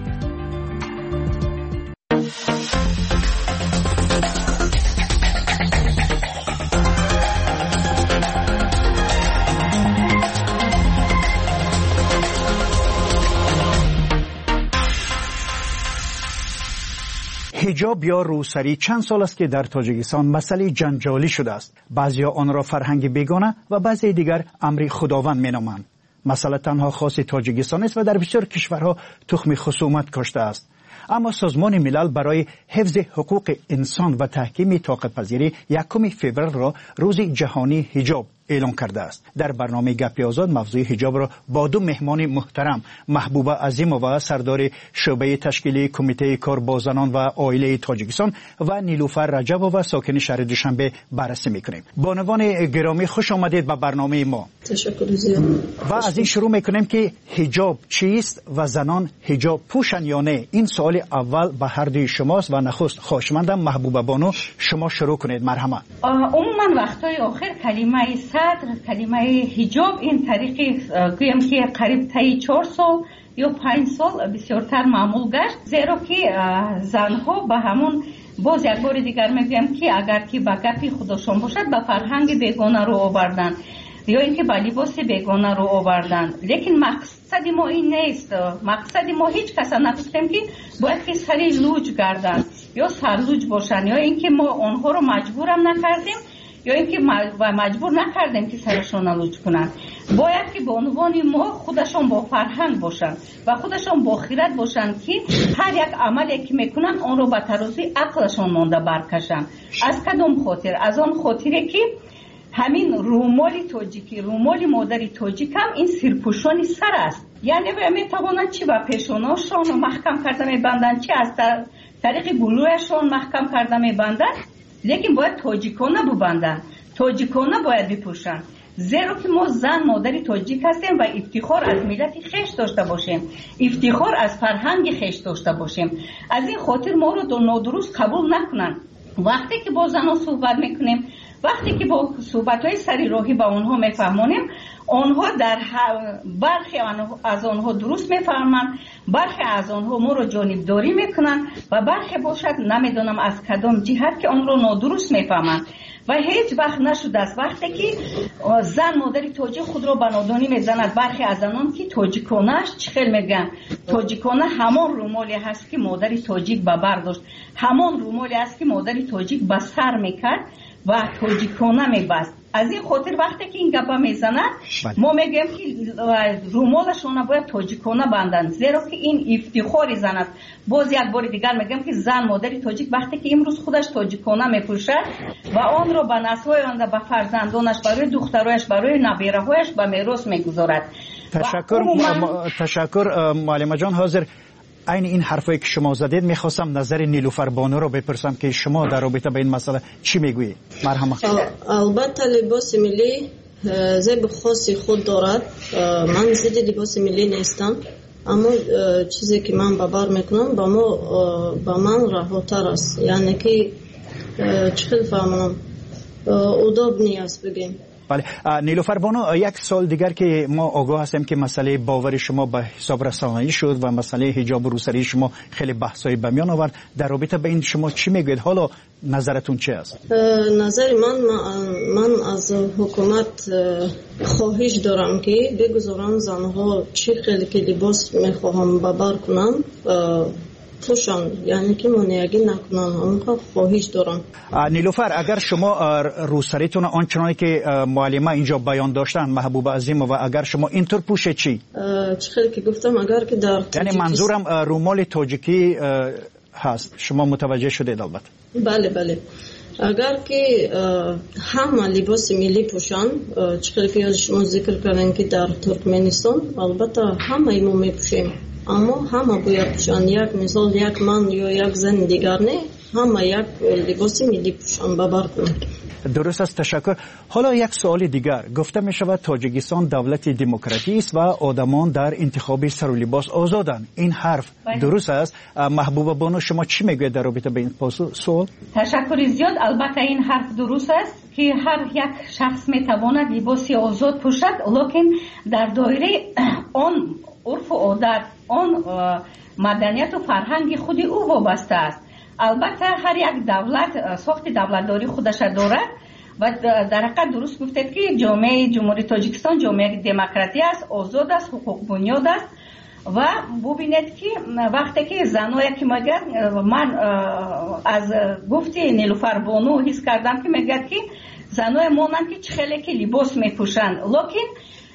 حجاب یا روسری چند سال است که در تاجیکستان مسئله جنجالی شده است. بعضی آن را فرهنگ بیگانه و بعضی دیگر امر خداوند مینامند. مسئله تنها خاص تاجیکستان است و در بسیار کشورها تخم خصومت کاشته است. اما سازمان ملل برای حفظ حقوق انسان و تحکیم طاقت پذیری یکم فوریه را روز جهانی حجاب اعلام کرده است. در برنامه گپی آزاد موضوع حجاب را با دو مهمان محترم محبوبه عظیمова سردار شعبه تشکیلی کمیته کار با زنان و عائله تاجیکستان و نیلوفر رجبova ساکن شهر دوشنبه بررسی میکنیم. بانوان گرامی خوش آمدید به برنامه ما. تشکر زیاد. و از این شروع میکنیم که حجاب چیست و زنان حجاب پوشن یا نه؟ این سوال اول به هر دوی شماست و نخست خواهشمندم محبوبه بانو شما شروع کنید. مرحمت. عموما وقتای آخر کلمه صدر، کلمه حجاب این طریقی گویم که قریب تا چهار سال یا پنج سال بسیارتر معمول گشت، زیرا که زنها به همون باز یک بار دیگر میگویم که اگر که به گپی خودشان باشد به فرهنگ بیگانه رو آوردن یا اینکه به لباس بیگانه رو آوردن. لیکن مقصد ما این نیست. مقصد ما هیچ کس نگفتیم که باید که سری لوج گردن یا سرلوج باشن یا اینکه ما آنها رو مجبورم نکردیم یا اینکه مجبور نکردیم که سرشون لوج کنن. باید که به عنوان ما خودشون با فرهنگ باشن و خودشون با خیرت باشن که هر یک عملی که میکنن آن رو به ترازوی عقلشون مانده برکشن. از کدام خاطر؟ از آن خاطره که همین رومالی تاجیکی، رومالی مادری تاجیک هم این سرپوشانی سر است. یعنی میتوانند چی به پیشاناشون محکم کرده میبندن، چی از طریق گلویشون محکم کرده میبندن، لیکن باید تاجیکانه ببندن، تاجیکانه باید بپوشن. زیرا که ما زن مادری تاجیک هستیم و افتخار از ملت خیش داشته باشیم، افتخار از فرهنگ خیش داشته باشیم. از این خاطر ما رو نادرست قبول نکنن. وقتی که با زنها صحبت میکنیم، وقتی که با صحبت‌های سری راهی با اونها میفهمونیم، آنها در برخی از آنها درست میفهمن، برخی از آنها ما رو جانبداری میکنن و برخی باشد نمیدونم از کدام جهت که آن رو نادرست میفهمن. و هیچ وقت نشده است وقتی که زن مادری تاجیک خود را به نادانی میزند. برخی از آنان که تاجیکانه‌اش چخیل میگن، تاجیکانه همان رومالی هست که مادری تاجیک به بر داشت، همان رومالی هست که مادری تاجیک به سر میکرد و تاجیکانه میبست. از این خاطر وقتی که این گپا میزنن ما میگیم که رومالشون باید تاجیکانه بندن، زیرا که این افتخاری زن است. باز یک بار دیگر میگم که زن مادری تاجیک وقتی که امروز خودش تاجیکانه میپوشد و آن رو به نسل‌های آینده به فرزندانش، برای دخترایش، برای نبیره‌هایش به میراث میگذارد. تشکر عموما... تشکر معلمه جان. حاضر این این حرفایی که شما زدید میخواستم نظر نیلوفر بانو رو بپرسم که شما در رابطه با این مسئله چی میگویید؟ مرحمت. البته لباس ملی زیب خاصی خود دارد. من ضد لباس ملی نیستم، اما چیزی که من ببر میکنم با ما با من رهاتر است. یعنی که چخیل فهمم اداب نیست بگیم. بله نیلوفر بانو، یک سال دیگر که ما آگاه هستیم که مسئله باور شما به حساب رسانه‌ای شد و مسئله حجاب و روسری شما خیلی بحث‌های به میان آورد. در رابطه با این شما چی میگوید؟ حالا نظرتون چه است؟ نظر من من از حکومت خواهش دارم که بگذارن زنها چی خیلی که لباس میخواهم ببر کنن پوشان، یعنی که منیگی نکنن. اونها خواهش دارم. نیلوفر، اگر شما روسریتون آنچنانی که معلمه اینجا بیان داشتن محبوبه عظیمه و اگر شما اینطور پوشه چی؟ چخیلی که گفتم اگر که در یعنی منظورم رومال تاجیکی هست. شما متوجه شدید البته؟ بله بله. اگر که همه لباس ملی پوشن، چخیلی که شما ذکر کردن که در ترکمنستان البته همه ما میپوشیم، اما همه باید پوشن. یک مثال یک من یا یک زن دیگر نه، همه یک لباس ملی پوشن ببر کنن. درست است، تشکر. حالا یک سوال دیگر. گفته می شود تاجیکستان دولت دموکراتی است و آدمان در انتخاب سر و لباس آزادند. این حرف درست است؟ محبوبه بانو شما چی میگوید در رابطه با این سوال؟ تشکر زیاد. البته این حرف درست است که هر یک شخص میتواند لباسی آزاد پوشد، لکن در دایره آن عرف و عادت، آن مدنیت و فرهنگ خود او وابسته است. البته هر یک دولت ساخت دولتداری خودش دارد و در حقیقت درست گفتید که جامعه جمهوری تاجیکستان جامعه دموکراتی است، آزاد است، حقوق بنیاد است. و ببینید که وقتی که زنایی که میگن، من از گفتی نیلوفر بانو حس کردم که میگه که زنای مانند که خیلی که لباس میپوشند، لکن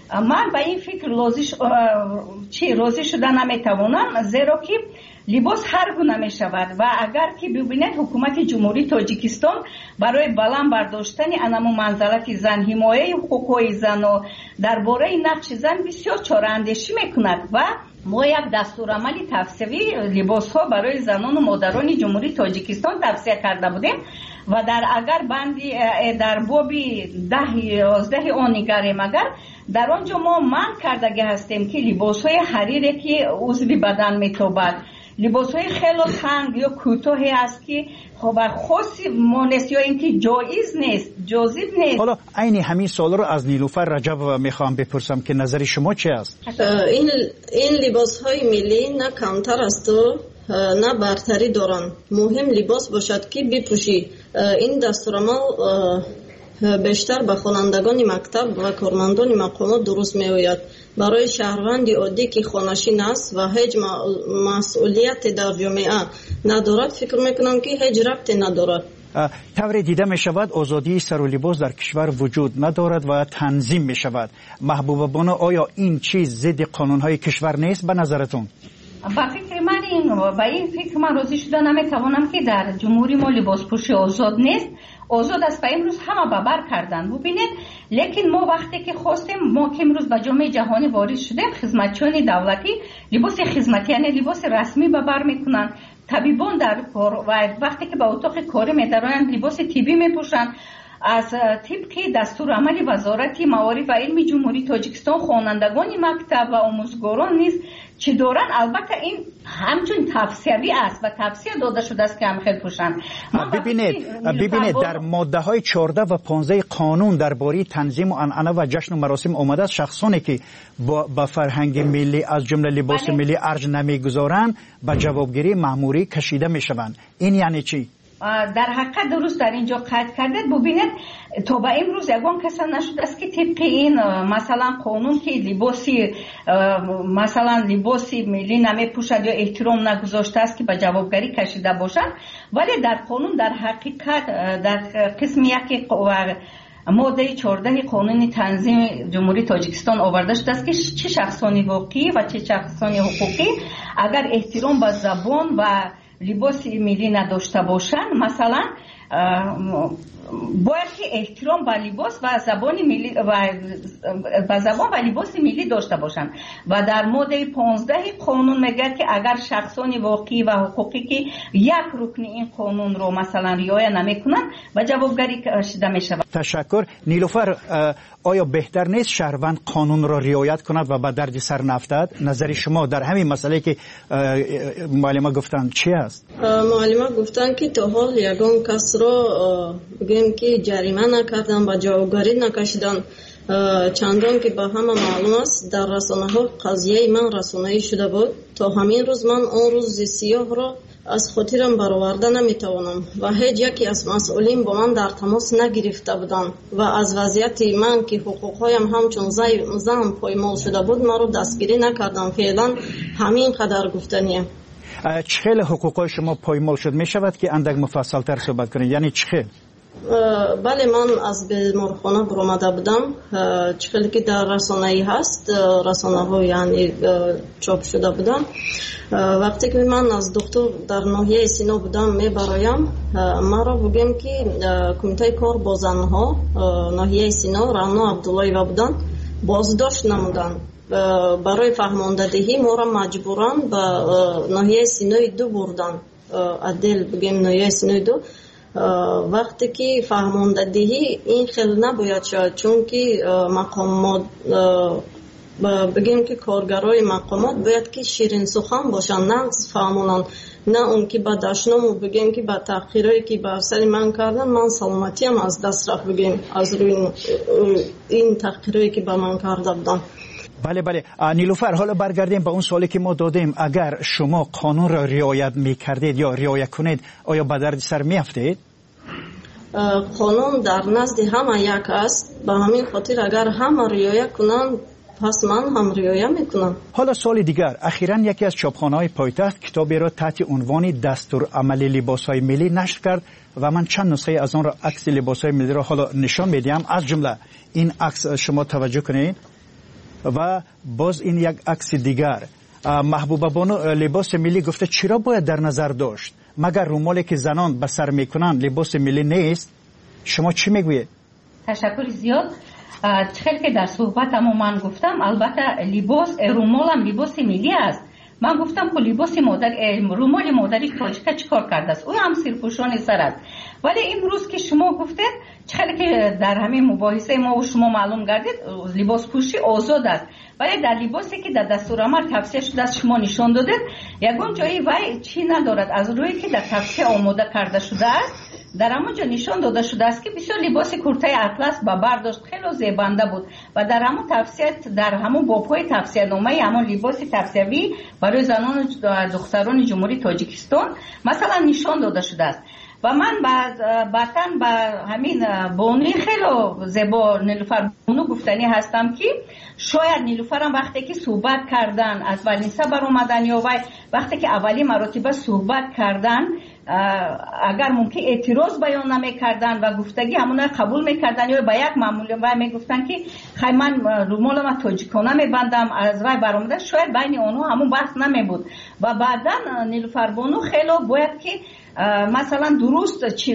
من به این فکر راضی ش... چی راضی شده نمیتوانم، زیرا که لباس هر گونه می شود و اگر که ببینید حکومت جمهوری تاجیکستان برای بلند برداشتن انمو منزلت زن، حمایه حقوق زن و درباره نقش زن بسیار چاره اندیشی میکند و ما یک دستورالعمل توصیوی لباس ها برای زنان و مادران جمهوری تاجیکستان توصیه کرده بودیم و در اگر بندی در بابی ده یازده آن نگریم، اگر در آنجا ما من کردگی هستیم که لباس های حریری که عضو بدن میتابد، لباس های خیلی تنگ یا کوتاهی است که خب خاصی مانست یا اینکه جایز نیست، جاذب نیست. حالا عین همین سوال رو از نیلوفر رجب میخوام بپرسم که نظر شما چی است؟ این این لباس های ملی نه کمتر است و نه برتری دارن. مهم لباس باشد که بپوشی. این دستورالعمل بیشتر به خوانندگان مکتب و کارمندان مقامات درست میآید. برای شهروندی عادی که خانشین است و هیچ مسئولیت در جامعه ندارد فکر میکنم که هیچ ربطی ندارد. طوری دیده می شود آزادی سر و لباس در کشور وجود ندارد و تنظیم می شود. محبوبه بانو، آیا این چیز ضد قانون های کشور نیست به نظرتون؟ با فکر من این با این فکر من راضی شده نمیتوانم که در جمهوری ما لباس پوشی آزاد نیست. آزاد است و امروز همه ببر کردن. ببینید لیکن ما وقتی که خواستیم، ما که امروز به جامعه جهانی وارد شدیم، خدمتچیان دولتی لباس خدمتی یعنی لباس رسمی ببر میکنن، طبیبان در کار و وقتی که به اتاق کاری میدارن لباس طبی میپوشن. از طبق دستورالعمل وزارت معارف و علم جمهوری تاجیکستان خوانندگان مکتب و آموزگاران نیز چه دارن. البته این همچون توصیوی است و توصیه داده شده است که هم خیلی پوشن. ببینید ببینید در ماده های چهارده و پانزده قانون درباره تنظیم و عنعنه و جشن و مراسم آمده است شخصانی که با فرهنگ ملی از جمله لباس ملی ارج نمیگذارند به جوابگیری مأموری کشیده میشوند. این یعنی چی؟ در حقیقت درست در اینجا قید کرده. ببینید تا به امروز یگان کسا نشده است که طبق این مثلا قانون که لباسی مثلا لباسی ملی نمی پوشد یا احترام نگذاشته است که به جوابگری کشیده باشند، ولی در قانون در حقیقت در قسم یک ماده چهارده قانون تنظیم جمهوری تاجیکستان آورده شده است که چه شخصانی واقعی و چه شخصانی حقوقی اگر احترام به زبان و لباس ملی نداشته باشند، مثلا باید که احترام به لباس و زبان ملی و به زبان و لباس ملی داشته باشند. و در ماده پانزده قانون میگه که اگر شخصان واقعی و حقوقی که یک رکن این قانون رو مثلا رعایت نمیکنن و جوابگری کشیده میشود. تشکر. نیلوفر، آیا بهتر نیست شهروند قانون را رعایت کند و به درد سر نفتد؟ نظر شما در همین مسئله که معلمه گفتن چی است؟ معلمه گفتن که تا حال یگان کس را بگیم که جریمه نکردن و جوابگری نکشیدن، چندان که به همه معلوم است در رسانه ها قضیه من رسانه‌ای شده بود. تا همین روز من آن روز سیاه را از خاطرم برآورده نمیتوانم و هیچ یکی از مسئولین با من در تماس نگرفته بودند و از وضعیت من که حقوقهایم همچون زن پایمال شده بود ما رو دستگیری نکردم. فعلا همین قدر گفتنیم. چخیل حقوقهای شما پایمال شد؟ می شود که اندک مفصل تر صحبت کنید؟ یعنی چخیل؟ بله، من از بیمارخانه برآمده بودم. چخیلی که در رسانه ای هست، رسانه ها یعنی چاپ شده بودم. وقتی که من از دکتر در ناحیه سینا بودم میبرایم، ما را بگیم که کمیته کار با زنها ناحیه سینا رانا عبداللهیوه بودن، بازداشت نمودن. برای فهماندهی ما را مجبوران به ناحیه سینای دو بردن، عدل بگیم ناحیه سینای دو. وقتی که فهماندهی این خیلی نباید شد، چون که مقامات بگیم که کارگرای مقامات باید که شیرین سخن باشن، نه فهمونن، نه اون که با دشنامو بگیم که با تحقیرایی که بر سر من کردن من سلامتیم از دست رفت، بگیم از روی این تحقیرایی که با من کرده بودن. بله بله. نیلوفر، حالا برگردیم به اون سوالی که ما دادیم. اگر شما قانون را رعایت میکردید یا رعایت کنید، آیا به درد سر میافتید؟ قانون در نزد همه یک است، به همین خاطر اگر همه رعایت کنند پس من هم رعایت میکنم. حالا سوال دیگر، اخیراً یکی از چاپخانه‌های پایتخت کتابی را تحت عنوان دستورالعمل لباس‌های ملی نشر کرد و من چند نسخه از آن را عکس لباس‌های ملی را حالا نشان میدم. از جمله این عکس شما توجه کنید. و باز این یک عکس دیگر. محبوبه بانو لباس ملی گفته چرا باید در نظر داشت؟ مگر رومالی که زنان به سر میکنن لباس ملی نیست؟ شما چی میگویید؟ تشکر زیاد. خیلی که در صحبتم من گفتم البته لباس رومال هم لباس ملی است. من گفتم که لباس مادر رومال مادری تاجیک چیکار کرده است؟ او هم سرپوشان سر است. ولی امروز که شما گفتید خیلی که در همین مباحثه ما و شما معلوم گردید لباس پوشی آزاد است. ولی در لباسی که در دستورالعمل توصیه شده است شما نشان دادید یگان جایی وای چی ندارد از روی که در توصیه آماده کرده شده است. در همونجا نشان داده شده است که بسیار لباس کرته اطلس با برداشت خیلی زیبنده بود و در همون توصیه در همون بابهای توصیه نامه همون لباس توصیوی برای زنان و دختران جمهوری تاجیکستان مثلا نشان داده شده است. و من بعداً با همین بانوی خیلی زیبا نیلوفر بانو گفتنی هستم که شاید نیلوفر هم وقتی که صحبت کردن از ولنسه بر اومدن یا وقتی که اولی مراتبه صحبت کردن اگر ممکن اعتراض بیان نمی کردن و گفتگی همون قبول میکردن یا با یک معمولی و میگفتن که خیلی من رومال ما تاجیکانه میبندم از وای برآمده شاید بین اونها همون بحث نمی بود و بعدا نیلوفر بانو خیلی باید که مثلا درست چی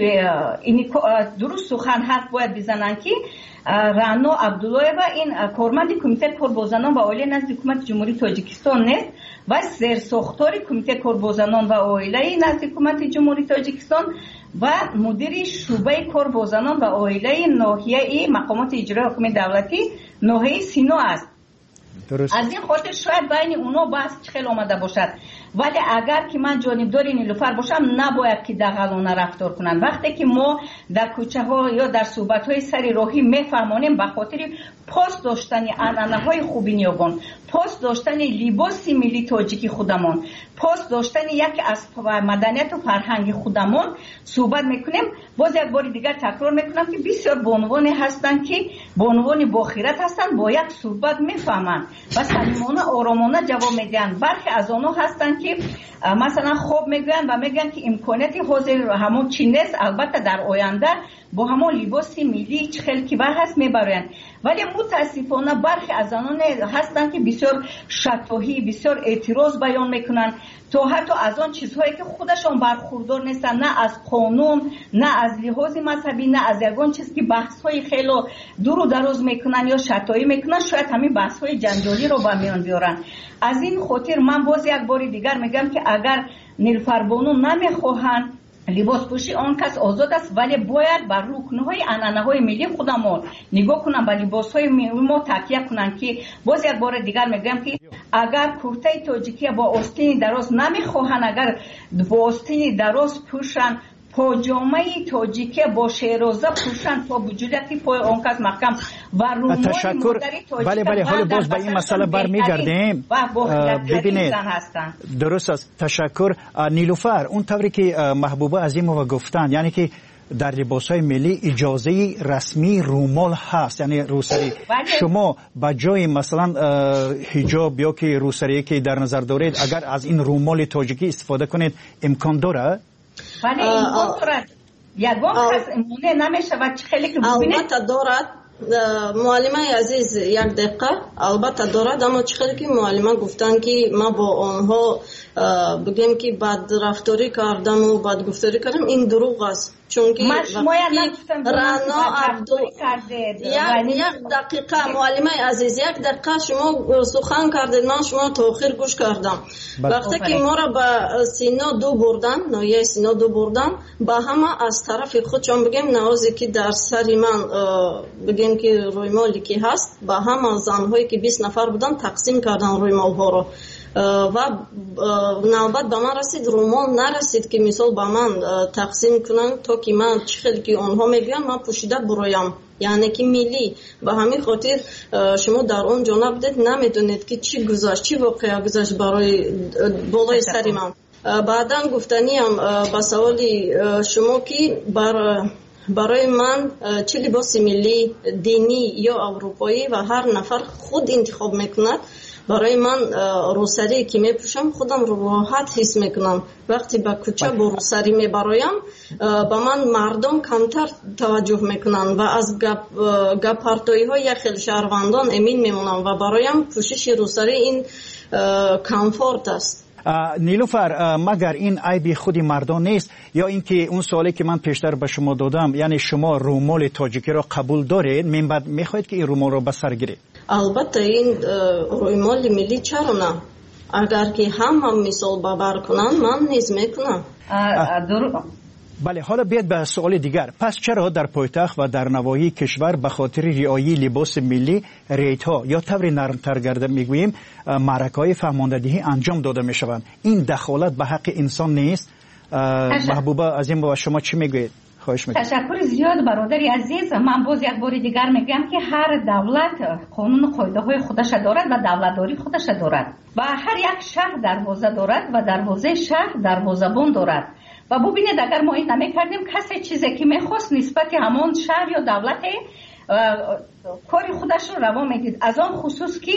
درست سخن حرف باید بزنن که رانا عبدالله و این کارمند کمیته کاربازانان و عائله نزد حکومت جمهوری تاجیکستان نیست و سرساختار کمیته کاربازانان و عائله نزد حکومت جمهوری تاجیکستان و مدیر شعبه کاربازانان و عائله ناحیه مقامات اجرایی حکومت دولتی ناحیه سینا است. درست. از این خاطر شاید بین اونا بحث خیلی آمده باشد ولی اگر که من جانبدار نیلوفر باشم نباید که دغلانه رفتار کنن. وقتی که ما در کوچه ها یا در صحبت های سری راهی میفهمانیم به خاطر پاس داشتن عنعنه های خوبی نیابان، پاس داشتن لباس ملی تاجیکی خودمان، پاس داشتن یک از مدنیت و فرهنگ خودمان صحبت میکنیم. باز یک بار دیگر تکرار میکنم که بسیار بانوانی هستند که بانوانی با خیرت هستند با یک صحبت میفهمند و صمیمانه آرامانه جواب میدن. برخی از آنها هستند که مثلا خوب میگن و میگن که امکاناتی حاضر همون چی نیست. البته در آینده با همون لباس ملی خیلی کیبر هست میبرن ولی متاسفانه برخی از آنان هستن که بسیار شتاهی بسیار اعتراض بیان میکنن تا حتی از آن چیزهایی که خودشان برخوردار نیستن نه از قانون نه از لحاظ مذهبی نه از یگان چیز که بحث‌های خیلی دور و دراز میکنن یا شتاهی میکنن شاید همین بحث‌های جنجالی رو با میان بیارن. از این خاطر من باز یک بار دیگر میگم که اگر نیلوفر بانو نمیخواهن لباس پوشی آن کس آزاد است ولی باید بر رکنهای عنعنه‌های ملی خودمان نگاه کنن به لباس‌های ملی ما تکیه کنن که باز یک بار دیگر میگم که اگر کرته تاجیکی با آستین دراز نمیخواهن اگر با آستین دراز پوشن پاجامه تاجیکی با شیرازه پوشن تا بجولیتی پای آن کس محکم و رومال تشکر. بله بله حالا باز به این مسئله برمیگردیم. ببینید درست است. تشکر نیلوفر. اون طوری که محبوبه عظیمова گفتن یعنی که در لباس‌های ملی اجازه رسمی رومال هست یعنی روسری. شما با جای مثلا حجاب یا که روسری که در نظر دارید اگر از این رومال تاجیکی استفاده کنید امکان داره؟ ولی امکان دارد یگان کس امونه نمیشه و خیلی که ببینید البته دارد. معلمه عزیز یک دقیقه البته دارد اما چقدر که معلمه گفتن که ما با آنها بگیم که بد رفتاری کردم و بد گفتاری کردم این دروغ است چون که رانا عبدو یک دقیقه معلمه عزیز یک دقیقه شما سخن کردید من شما تاخیر گوش کردم وقتی که ما را به سینا دو بردن ناحیه سینا دو بردن با همه از طرف خودشان بگیم نوازی که در سری من بگیم که روی مالی که هست با همه زنهایی که بیست نفر بودن تقسیم کردن روی مالها رو و نوبت به من رسید رومال نرسید که مثال با من تقسیم کنن تا که من چخیلی که آنها میگن من پوشیده برایم یعنی که ملی به همین خاطر شما در اون جا نبودید نمیدونید که چی گذاشت چی واقعا گذاشت برای بالای سری من. بعدا گفتنیم با سوالی شما که بر برای من چه لباس ملی دینی یا اروپایی و هر نفر خود انتخاب میکند برای من روسری که میپوشم خودم رو راحت حس میکنم وقتی با کوچه با روسری میبرایم ба ман мардум камтар таваҷҷӯҳ мекунанд ва аз гапартоиҳо як хел шаҳрвандон эмин мемонам ва бароям пӯшиши рӯсарӣ ин комфорт аст. نیلوفر مگر این عیب خودی مردان نیست یا اینکه اون سوالی که من پیشتر به شما دادم یعنی شما رومال تاجیکی را قبول دارید من بعد میخواهید که این رومال را به سر گیرید؟ البته این رومال ملی چرا نه اگر که همه مثال باور کنند من نیز میکنم. بله حالا بیاید به سوال دیگر. پس چرا در پایتخت و در نواحی کشور به خاطر رعایت لباس ملی ریت‌ها یا طور نرمتر گرده میگوییم معرکه‌های فهماندهی انجام داده میشوند؟ این دخالت به حق انسان نیست؟ محبوبه عظیم و شما چی میگویید؟ خواهش میکنم. تشکر زیاد برادری عزیز. من باز یک بار دیگر میگم که هر دولت قانون و قاعده های خودش دارد و دولتداری خودش دارد و هر یک شهر دروازه دارد و دروازه شهر دروازه‌بان دارد. و ببینید اگر ما این نمیکردیم کسی چیزی که میخواست نسبت همون شهر یا دولت کاری خودش رو روا میدید. از آن خصوص که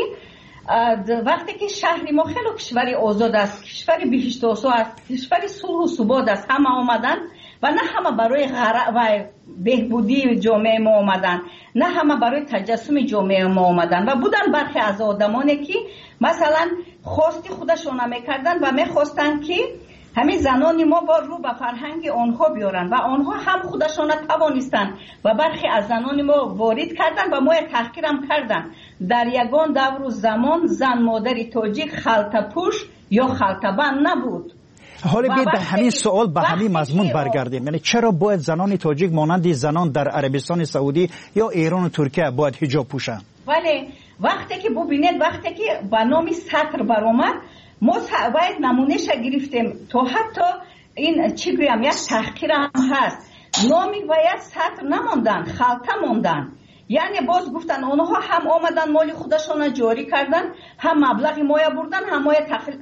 وقتی که شهری ما خیلی کشوری آزاد است، کشوری بهشت آسا است، کشوری صلح و ثبات است، همه آمدن و نه همه برای غرق و بهبودی جامعه ما آمدن، نه همه برای تجسم جامعه ما آمدن و بودن برخی از آدمانی که مثلا خواستی خودشون نمیکردن و میخواستن که همین زنان ما با رو به فرهنگ آنها بیارن و آنها هم خودشان توانستند و برخی از زنان ما وارد کردن و ما تحقیرم کردن. در یگان دور و زمان زن مادری تاجیک خلطه پوش یا خلطه بند نبود. حالا بیاید به همین سوال به همین مضمون برگردیم. یعنی چرا باید زنان تاجیک مانند زنان در عربستان سعودی یا ایران و ترکیه باید حجاب پوشن؟ ولی وقتی که ببینید وقتی که به نام سطر برآمد ما باید نمونهش گرفتیم تو حتی این چی گویم یک تحقیر هم هست نامی باید سطر نماندن خلطه ماندن یعنی باز گفتن اونها هم آمدن مالی خودشان جاری کردن هم مبلغی مایه بردن هم مایه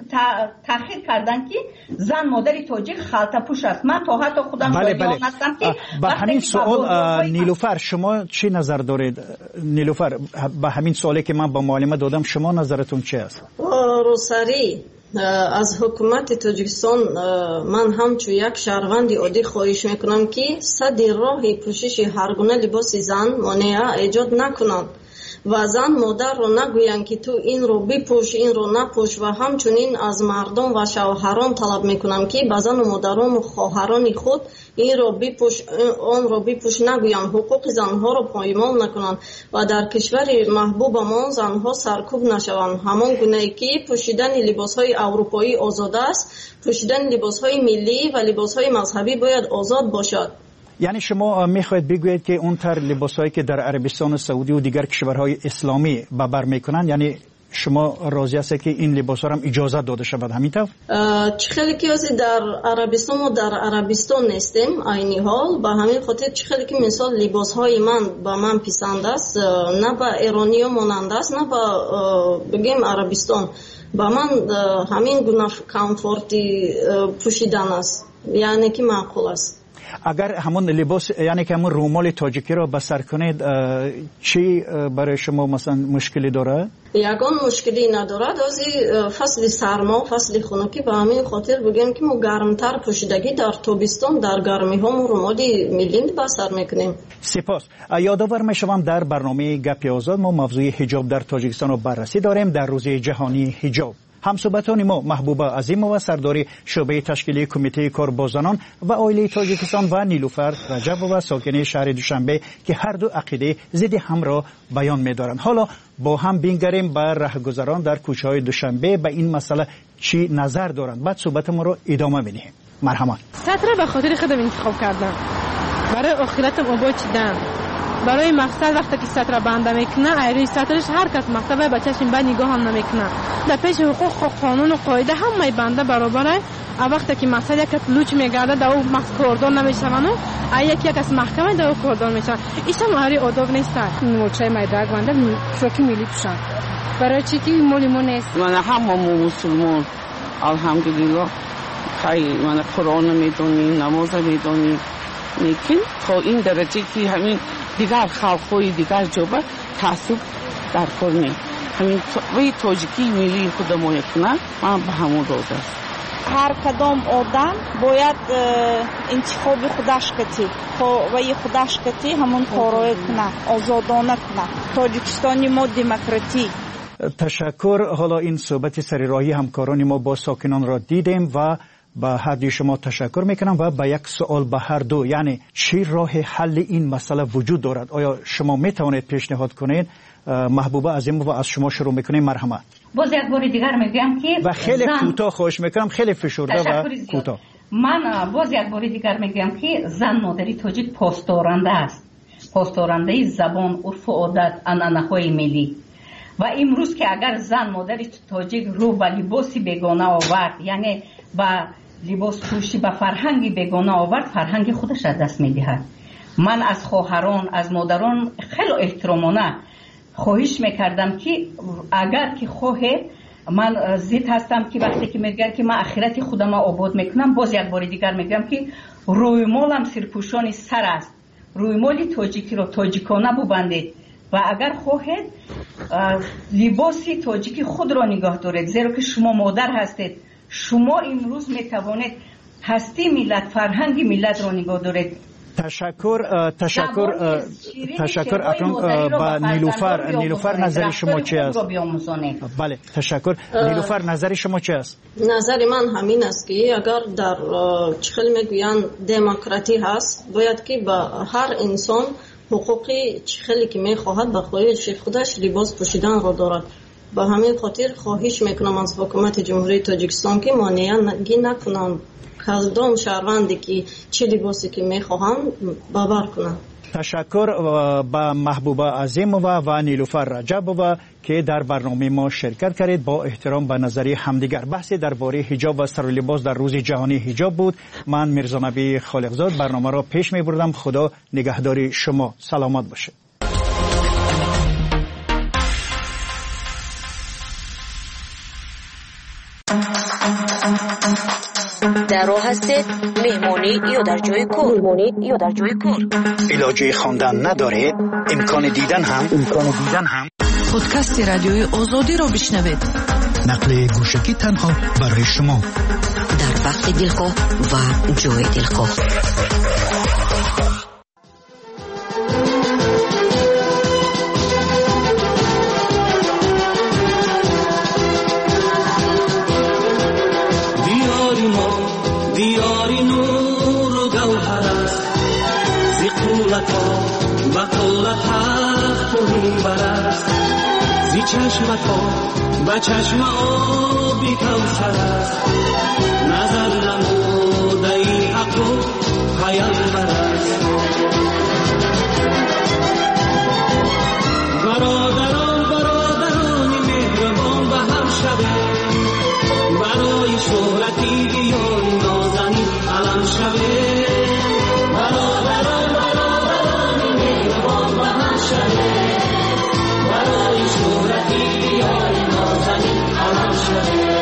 تأخیر کردن که زن مادری تاجیک خلطه پوش است. من تا حتی خودم بله بله. با همین سوال نیلوفر شما چی نظر دارید؟ نیلوفر با همین سوالی که من با معلمه دادم شما نظرتون چی است؟ روسری از حکومت تاجیکستان من همچو یک شهروندی عادی خواهش میکنم که صد راهی پوشش هر گونه لباس زن مانع ایجاد نکنند و زن مادر رو نگویند که تو این رو بپوش این رو نپوش و همچنین از مردم و شوهران طلب میکنم که به زن و مادران و خواهران خود این رو بپوش آن رو بپوش نگویند حقوق زنها رو پایمال نکنند و در کشور محبوب ما زنها سرکوب نشوند. همان گونه که پوشیدن لباس های اروپایی آزاد است پوشیدن لباس های ملی و لباس های مذهبی باید آزاد باشد. یعنی شما میخواید بگویید که اون تر لباسایی که در عربستان سعودی و دیگر کشورهای اسلامی به بر میکنن یعنی شما راضی هستید که این لباسا هم اجازه داده شود همینطور؟ چه خیلی که در عربستان و در عربستان نیستیم عینی حال به همین خاطر چه خیلی که مثال لباس های من با من پسند است نه با ایرانی ها مانند است نه با بگیم عربستان با من همین گونه کامفورتی پوشیدن است یعنی که معقول است. اگر همون لباس یعنی که همون رومال تاجیکی را به سر کنید چی برای شما مثلا مشکلی داره؟ یگان مشکلی ندارد از فصل سرما فصل خنکی به همین خاطر بگیم که ما گرمتر پوشیدگی در تابستان در گرمی ها ما رومال ملی به سر میکنیم. سپاس. یادآور میشوم در برنامه گپ آزاد ما موضوع حجاب در تاجیکستان رو بررسی داریم در روز جهانی حجاب. همصحبتان ما محبوبه عظیم و سرداری شعبه تشکیلی کمیته کار با زنان و عائله تاجیکستان و نیلوفر رجب و ساکن شهر دوشنبه که هر دو عقیده ضد هم را بیان می‌دارند. حالا با هم بینگریم به رهگذران در کوچه‌های دوشنبه به این مسئله چی نظر دارند. بعد صحبت ما رو ادامه بدیم. مرحبا. سطر به خاطر خودم انتخاب کردم. برای آخرتم آباد چیدم. برای مقصد وقتی که سطر بنده میکنه ایروی سطرش هر کس مقصد و بچه‌ش به نگاه هم نمیکنه در پیش حقوق و قانون و قاعده همه بنده برابره. وقتی که مقصد یک کس لوچ میگرده در اون مقصد کردان نمیشون و یک یک از محکمه در اون کردان میشون ایشم هری آداب نیست. موچه مایدرگ بنده شوکی میلی پوشن برای چی که مولی مو نیست. من همه مسلمان الحمدلله خیلی من قرآن میدونیم نماز میدونیم لیکن تا این درجه که همین دیگر خلقهای دیگر جوبه تعصب در کار نیست. همین وی تاجیکی ملی خود ما کنن من به همون روز است. هر کدام آدم باید انتخاب خودش کتی و خودش کتی همون کارای کنه، آزادانه کنه. تاجیکستانی ما دموکراتی. تشکر. حالا این صحبت سرراهی همکاران ما با ساکنان را دیدیم و با هر دوی شما تشکر میکنم و با یک سوال به هر دو، یعنی چی راه حل این مسئله وجود دارد؟ آیا شما میتوانید پیشنهاد کنید؟ محبوبه عظیم و از شما شروع میکنیم. مرحمت. باز یک بار دیگر میگم که و خیلی کوتاه خواهش میکنم، خیلی فشرده و کوتاه. من باز یک بار دیگر میگم که زن مادری تاجیک پاسدارنده است، پاسدارنده زبان، عرف و عادت، عنعنه‌های ملی. و امروز که اگر زن مادری تاجیک رو به لباسی بیگانه آورد، یعنی با لباس پوشی به فرهنگی بیگانه آورد، فرهنگ خودش از دست میدهد. من از خواهران، از مادران خیلی احترامانه خواهش میکردم که اگر که خواهد، من ضد هستم که وقتی که میگن که من آخرت خودم آباد میکنم، باز یک بار دیگر میگم که روی مالم سرپوشان سر است، روی مال تاجیکی رو تاجیکانه ببندید و اگر خواهد لباسی تاجیکی خود را نگاه دارید، زیرا که شما مادر هستید. شما امروز میتوانید هستی ملت، فرهنگی ملت را نگاه دارید. تشکر. تشکر. تشکر. اکنون با نیلوفر، نیلوفر نظر شما چی است؟ بله تشکر. نیلوفر نظر شما چی است؟ نظر من همین است که اگر در چخل میگویند دموکراتی هست، باید که با هر انسان حقوقی چخلی که میخواهد به خواهش خودش لباس پوشیدن را دارد. با همین خاطر خواهش میکنم از حکومت جمهوری تاجیکستان که مانعی نکنند کدام شهروندی که چه لباسی که میخواهند باور کنند. تشکر با محبوبه عظیمووا و نیلوفر رجبووا که در برنامه ما شرکت کردید. با احترام به نظریه همدیگر بحثی درباره حجاب و سر و لباس در روز جهانی حجاب بود. من میرزا نبی خالقزاد برنامه را پیش میبردم. خدا نگهداری شما. سلامت باشید. در راه هستید مهمانی یا در جای کار؟ مهمانی یا در جای کار؟ علاجه خواندن ندارید؟ امکان دیدن هم امکان دیدن هم پادکست رادیوی آزادی را بشنوید. نقل گوشکی تنها برای شما در وقت دلخواه و جای دلخواه. دیاری نور و گوهر است، زی قولت ها و قولت حق و منبر است، زی چشمت ها و چشم آبی کوثر است، نظر نموده ای حق و پیامبر است. برادران برادرانی مهربان به هم شوید، برای شهرتی بیان نازنین علم شوید. برادران برادران مهربان به هم شوید، برای شهرتی بیان نازنین علم شوید.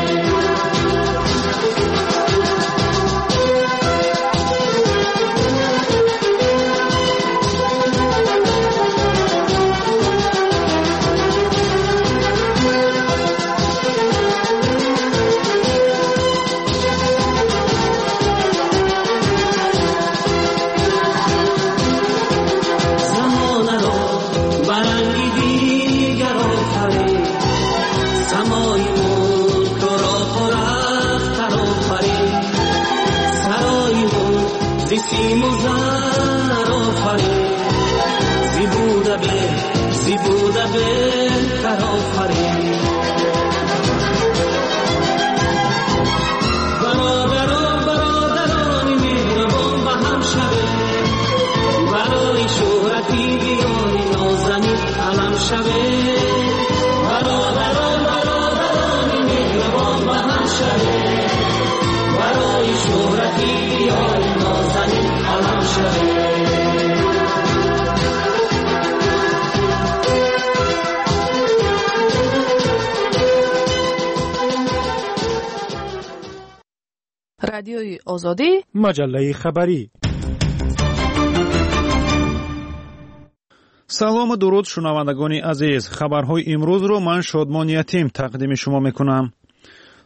سیم و زر آفرین، زی بوده به زی بوده بهتر آفرین. برادران برادرانی مهربان به هم شوید، برای شهرتی بیانی نازنین علم شوید. برادران برادرانی مهربان به هم شوید، برای شهرتی بیانی نازنین علم شوید. رادیوی آزادی، مجله خبری. سلام و درود شنوندگان عزیز. خبرهای امروز رو من شادمان یتیم تقدیم شما میکنم.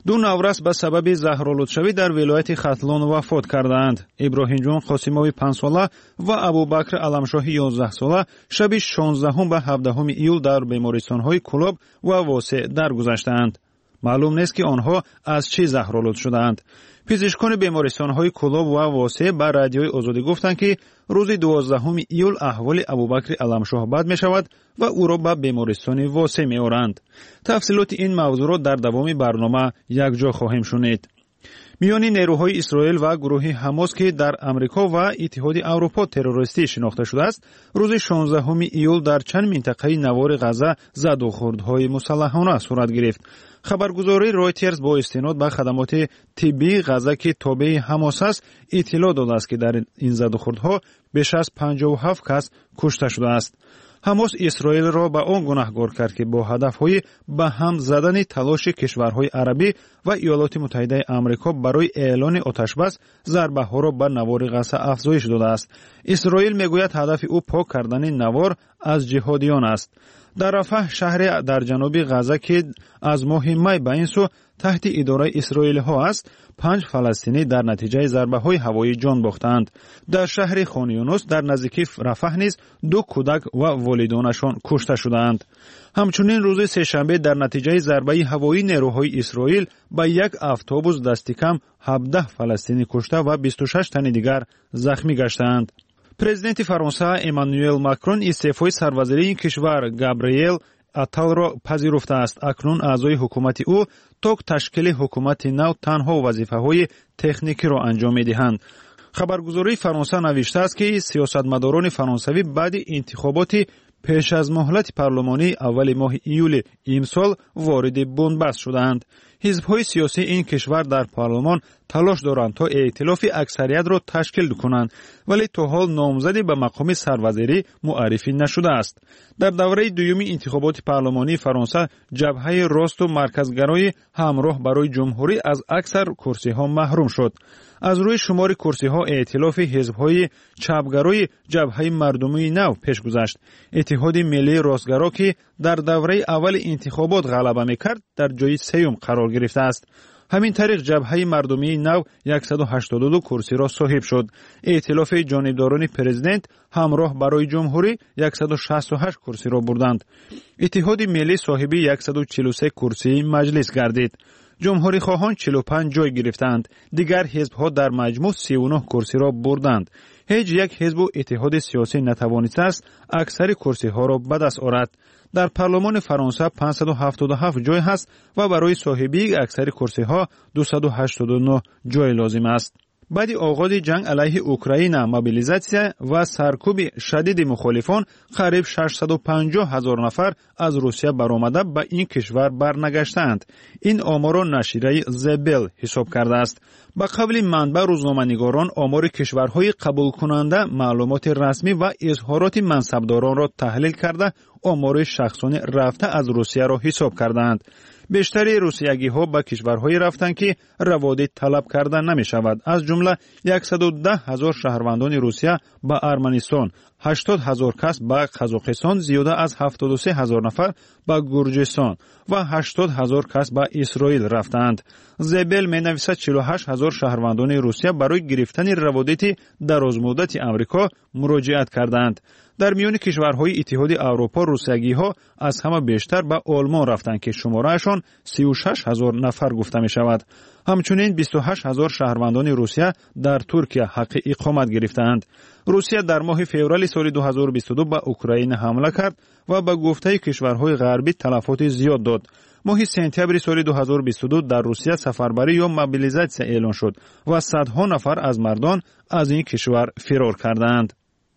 ду наврас ба сабаби заҳролудшавӣ дар вилояти хатлон вафот кардаанд. Иброҳимҷон Қосимови панҷсола ва Абубакр Аламшоҳи ёздаҳсола шаби шонздаҳум ба ҳабдаҳуми июл дар бемористонҳои Кулоб ва Восеъ даргузаштаанд. маълум нест ки онҳо аз чӣ заҳролуд шудаанд. пизишкони бемористонҳои Кулоб ва Восеъ ба радиои Озодӣ гуфтанд ки рӯзи дувоздаҳуми июл аҳволи Абубакри Аламшоҳ бад мешавад ва ӯро ба бемористони Восеъ меоранд. тафсилоти ин мавзӯъро дар давоми барнома якҷо хоҳем шунид. миёни нерӯҳои Исроил ва гурӯҳи Ҳамос, ки дар Амрико ва Иттиҳоди Аврупо террористӣ шинохта шудааст, рӯзи шонздаҳуми июл дар чанд минтақаи навори Ғаза задухӯрдҳои мусаллаҳона сурат гирифт. хабаргузории Reuters бо истинод ба хадамоти тиббии Ғаза, ки тобеи Ҳамос аст, иттилоъ додааст, ки дар ин задухӯрдҳо беш аз панҷоҳу ҳафт кас кушта шудааст. ҳамос Исроилро ба он гунаҳгор кард, ки бо ҳадафҳои ба ҳам задани талоши кишварҳои арабӣ ва Иёлоти Муттаҳидаи Амрико барои эълони оташбас зарбаҳоро ба навори Ғаза афзоиш додааст. Исроил мегӯяд ҳадафи ӯ пок кардани навор аз ҷиҳодиён аст. дар Рафаҳ, шаҳре дар ҷануби Ғаза, ки аз моҳи май ба ин су таҳти идораи исроилиҳо аст, панҷ фаластинӣ дар натиҷаи зарбаҳои ҳавоӣ ҷон бохтанд. дар шаҳри Хон Юнус дар наздикии Рафаҳ низ ду кӯдак ва волидонашон кушта шудаанд. ҳамчунин рӯзи сешанбе дар натиҷаи зарбаи ҳавоии нерӯҳои Исроил ба як автобус дасти кам ҳабдаҳ фаластинӣ кушта ва бисту шаш тани дигар захмӣ гаштаанд. президенти Фаронса Эммануэл Макрон истеъфои сарвазирии ин кишвар Габриэл Атталро пазируфтааст. акнун аъзои ҳукумати ӯ то ташкили ҳукумати нав танҳо вазифаҳои техникиро анҷом медиҳанд. хабаргузории Фаронса навиштааст, ки сиёсатмадорони фаронсавӣ баъди интихоботи пеш аз муҳлати парлумонии аввали моҳи июли имсол вориди бунбаст шудаанд. ҳизбҳои сиёсии ин кишвар дар парлумон талош доранд то эътилофи аксариятро ташкил кунанд, вале то ҳол номзади ба мақоми сарвазирӣ муаррифӣ нашудааст. дар давраи дуюми интихоботи парлумонии Фаронса ҷабҳаи росту марказгарои ҳамроҳ барои ҷумҳурӣ аз аксар курсиҳо маҳрум шуд. аз рӯи шумори курсиҳо эътилофи ҳизбҳои чапгарои ҷабҳаи мардумии нав пеш гузашт. иттиҳоди миллии ростгаро, ки дар давраи аввали интихобот ғалаба мекард, дар ҷои сеюм қарор гирифтааст. ҳамин тариқ ҷабҳаи мардумии нав яксаду ҳаштоду ду курсиро соҳиб шуд. эътилофи ҷонибдорони президент ҳамроҳ барои ҷумҳурӣ яксаду шасту ҳашт курсиро бурданд. иттиҳоди миллӣ соҳиби яксаду чилу се курсии маҷлис гардид. ҷумҳурихоҳон чилу панҷ ҷой гирифтанд. дигар ҳизбҳо дар маҷмӯъ сиву нӯҳ курсиро бурданд. ҳеҷ як ҳизбу иттиҳоди сиёсӣ натавонистааст аксари курсиҳоро ба даст орад. дар парлумони Фаронса панҷсаду ҳафтоду ҳафт ҷой ҳаст ва барои соҳибии аксари курсиҳо дусаду ҳаштоду нӯҳ ҷой лозим аст. баъди оғози ҷанг алайҳи Украина, мобилизатсия ва саркӯби шадиди мухолифон, қариб шашсаду панҷоҳ ҳазор нафар аз Русия баромада ба ин кишвар барнагаштаанд. ин оморро нашираи Зебел ҳисоб кардааст. ба қавли манбаъ рӯзноманигорон, омори кишварҳои қабулкунанда маълумоти расмӣ ва изҳороти мансабдоронро таҳлил карда, омори шахсони рафта аз Русияро ҳисоб кардаанд. бештари русиягиҳо ба кишварҳое рафтанд, ки раводид талаб карда намешавад. аз ҷумла яксаду даҳ ҳазор шаҳрвандони Русия ба Арманистон, ҳаштод ҳазор кас ба Қазоқистон, зиёда аз ҳафтоду се ҳазор нафар ба Гурҷистон ва ҳаштод ҳазор кас ба Исроил рафтанд. Зебел менависад чилу ҳашт ҳазор шаҳрвандони Русия барои гирифтани раводити дарозмуддати Амрико муроҷиат карданд. дар миёни кишварҳои Иттиҳоди Аврупо русиягиҳо аз ҳама бештар ба Олмон рафтанд, ки шумораашон сию шаш ҳазор нафар гуфта мешавад. ҳамчунин бисту ҳашт ҳазор шаҳрвандони Русия дар Туркия ҳаққи иқомат гирифтаанд. Русия дар моҳи феврали соли ду ҳазору бисту ду ба Украина ҳамла кард ва ба гуфтаи кишварҳои ғарбӣ талафоти зиёд дод. моҳи сентябри соли ду ҳазору бисту ду дар Русия сафарбарӣ ё мобилизатсия эълон шуд ва садҳо нафар аз мардон аз ин кишвар фирор карданд.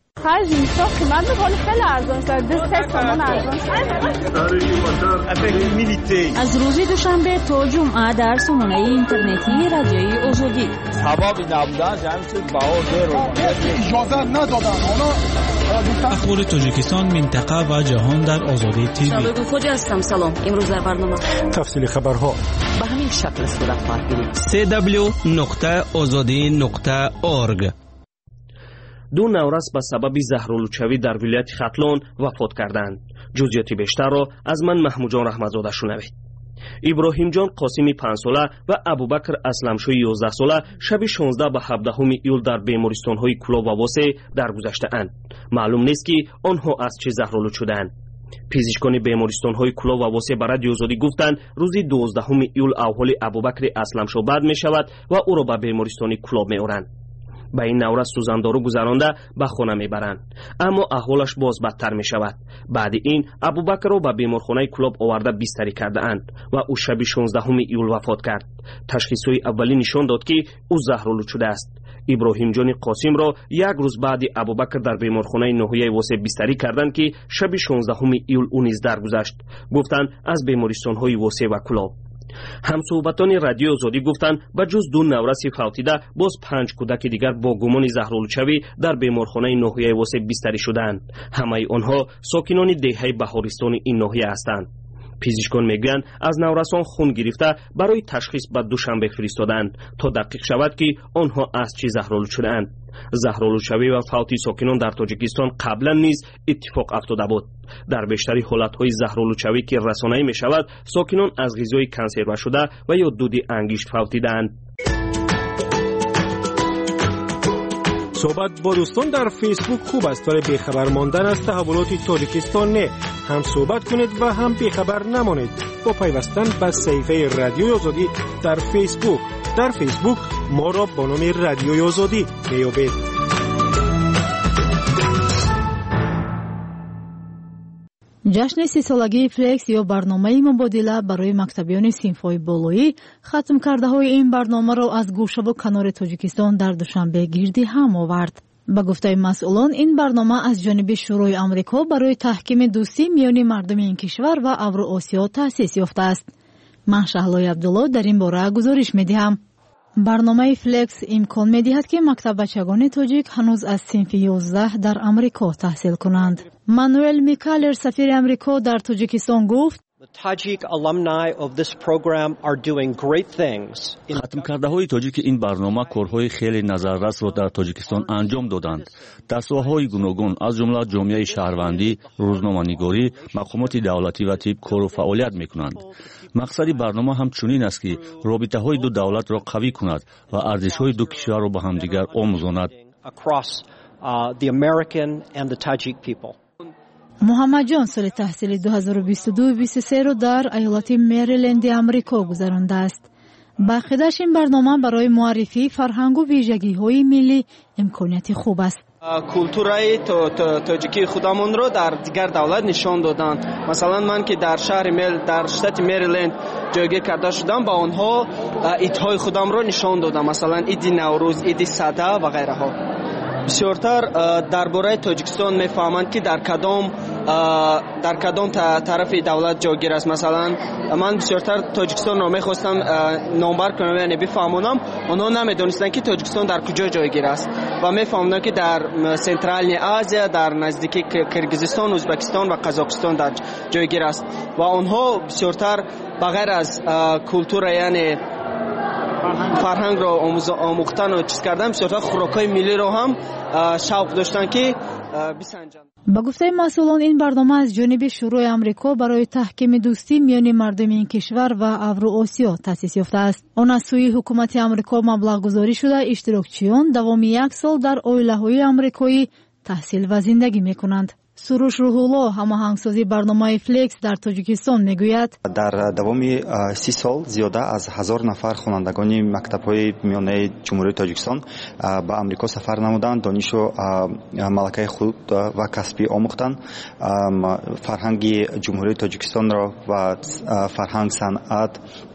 از روز دوشنبه تا جمعه در سامانه اینترنتی رادیوی آزادی سبب نبودن جمعیت بها زیر اجازه ندادن. اخبار تاجیکستان، منطقه و جهان در آزادی تیوی. سلام خوجا هستم. سلام. امروز در برنامه تفصیل خبرها به همین شکل صورت میگیریم. دبلیو دبلیو دبلیو نقطه آزادی نقطه اورگ. دو نورس به سبب زهرآلودشوی در ولایت ختلان وفات کردند. جزئیات بیشتر را از من محمود جان رحمتزاده شنوید. иброҳимҷон қосими панҷсола ва абубакр асламшӯи ёздаҳсола шаби шонздаҳ ба ҳабдаҳуми июл дар бемористонҳои Кӯлоб ва Восе даргузаштаанд. маълум нест ки онҳо аз чӣ заҳролуд шудаанд. пизишкони бемористонҳои Кӯлоб ва Восе ба Радиои Озодӣ гуфтанд, рӯзи дувоздаҳуми июл аҳволи Абубакри Асламшӯ бад мешавад ва ӯро ба бемористони Кӯлоб меоранд. ба ин навра сӯзандору гузаронда ба хона мебаранд, аммо аҳволаш боз бадтар мешавад. баъди ин Абубакрро ба беморхонаи Кӯлоб оварда бистарӣ кардаанд ва ӯ шаби шонздаҳуми июл вафот кард. ташхисҳои аввалӣ нишон дод, ки ӯ заҳролуд шудааст. иброҳимҷони қосимро як рӯз баъди Абубакр дар беморхонаи ноҳияи Восе бистарӣ карданд, ки шаби шонздаҳуми июл ӯ низ даргузашт, гуфтанд аз бемористонҳои Восе ва Кӯлоб. ҳамсӯҳбатони Радиои Озодӣ гуфтанд, ба ҷуз ду навраси фавтида боз панҷ кӯдаки дигар бо гумони заҳролудшавӣ дар беморхонаи ноҳияи Восе бистарӣ шуданд. ҳамаи онҳо сокинони деҳаи Баҳористони ин ноҳия ҳастанд. пизишкон мегӯянд, аз наврасон хун гирифта барои ташхис ба Душанбе фиристоданд, то дақиқ шавад, ки онҳо аз чӣ заҳролуд шудаанд. заҳролудшавӣ ва фавти сокинон дар Тоҷикистон қаблан низ иттифоқ афтода буд. дар бештари ҳолатҳои заҳролудшавӣ, ки расонаӣ мешавад, сокинон аз ғизои консервашуда ва ё дуди ангишт фавтидаанд. صحبت با دوستان در فیسبوک خوب است، ولی بیخبر ماندن از تحولات تاجیکستان نه. هم صحبت کنید و هم بیخبر نمانید با پیوستن به صفحه رادیوی آزادی در فیسبوک. در فیسبوک ما را با نام رادیوی آزادی میابید. ҷашни сисолагии флекс ё барномаи мубодила барои мактабиёни синфҳои болоӣ хатмкардаҳои ин барномаро аз гӯшаву канори Тоҷикистон дар Душанбе гирди ҳам овард. ба гуфтаи масъулон, ин барнома аз ҷониби Шӯрои Амрико барои таҳкими дӯстӣ миёни мардуми ин кишвар ва Авроосиё таъсис ёфтааст. ман Шаҳлои Абдулло дар ин бора гузориш медиҳам. барномаи флекс имкон медиҳад, ки мактаббачагони тоҷик ҳанӯз аз синфи ёздаҳ дар Амрико таҳсил кунанд. Мануэл Микалер, сафири Амрико дар Тоҷикистон гуфт: хатмкардаҳои тоҷики ин барнома корҳои хеле назаррасро дар Тоҷикистон анҷом доданд. дар соҳаҳои гуногун, аз ҷумла ҷомеаи шаҳрвандӣ, рӯзноманигорӣ, мақомоти давлатӣ ва тиб кору фаъолият мекунанд. мақсади барнома ҳамчунин аст, ки робитаҳои ду давлатро қавӣ кунад ва арзишҳои ду кишварро ба ҳамдигар омӯзонад. муҳаммадҷон соли таҳсили ду ҳазору бисту ду бисту се-ро дар аёлати Мэриленди Амрико гузарондааст. ба ақидаш ин барнома барои муаррифии фарҳангу вижагиҳои миллӣ имконияти хуб аст. культураи тоҷикии худамонро дар дигар давлат нишон доданд. масалан, ман ки дар шаҳри мел дар штати Мэриленд ҷойгир карда шудам, ба онҳо идҳои худамро нишон додам. масалан, иди наврӯз, иди сада ва ғайраҳо. бисёртар дар бораи Тоҷикистон мефаҳманд, ки дар кадом дар кадом тарафи давлат ҷойгир аст. масалан, ман бисёртар Тоҷикистонро мехостам номбар кунам, яъне бифаҳмонам. онҳо намедонистанд, ки Тоҷикистон дар куҷо ҷойгир аст ва мефаҳмонанд, ки дар Централни Азия, дар наздики Киргизистон, Ӯзбекистон ва Қазоқистон дар ҷойгир аст. ва онҳо бисёртар ба ғайр аз культура, яъне фарҳангро омӯхтану чиз кардан, бисёртар хӯрокҳои миллиро ҳам шавқ доштанд, ки бисанҷанд. ба гуфтаи масъулон, ин барнома аз ҷониби Шӯрои Амрико барои таҳкими дӯстӣ миёни мардуми ин кишвар ва Авроосиё таъсис ёфтааст. он аз сӯи ҳукумати Амрико маблағгузорӣ шуда, иштирокчиён давоми як сол дар оилаҳои амрикоӣ таҳсил ва зиндагӣ мекунанд. суруш Рӯҳулло, ҳамоҳангсози барномаи флекс дар Тоҷикистон, мегӯяд: дар давоми си сол зиёда аз ҳазор нафар хонандагони мактабҳои миёнаи ҷумҳурии Тоҷикистон ба Амрико сафар намуданд, донишу малакаи худ ва касбӣ омӯхтанд, фарҳанги ҷумҳурии Тоҷикистонро ва фарҳанг, санъат,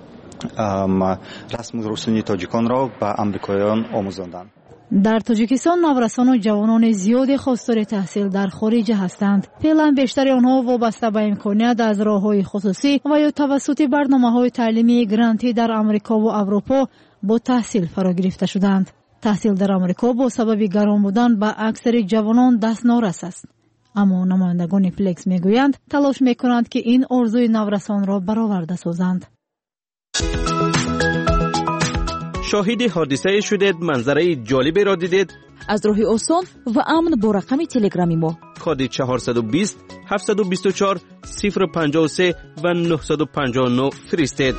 расму русуни тоҷиконро ба амрикоиён омӯзонданд. дар Тоҷикистон наврасону ҷавонони зиёде хостори таҳсил дар хориҷа ҳастанд. феълан бештари онҳо вобаста ба имконият аз роҳҳои хусусӣ ва ё тавассути барномаҳои таълимии грантӣ дар Амрикову Аврупо бо таҳсил фаро гирифта шуданд. таҳсил дар Амрико бо сабаби гарон будан ба аксари ҷавонон дастнорас аст. аммо намояндагони флекс мегӯянд, талош мекунанд, ки ин орзуи наврасонро бароварда созанд. شاهد حادثه شدید، منظره جالبی را دیدید؟ از راه آسان و امن با رقم تلگرامی ما کد چهارصد و بیست هفتصد و بیست و چهار صفر پنجاه و سه و نهصد و پنجاه و نه فرستید.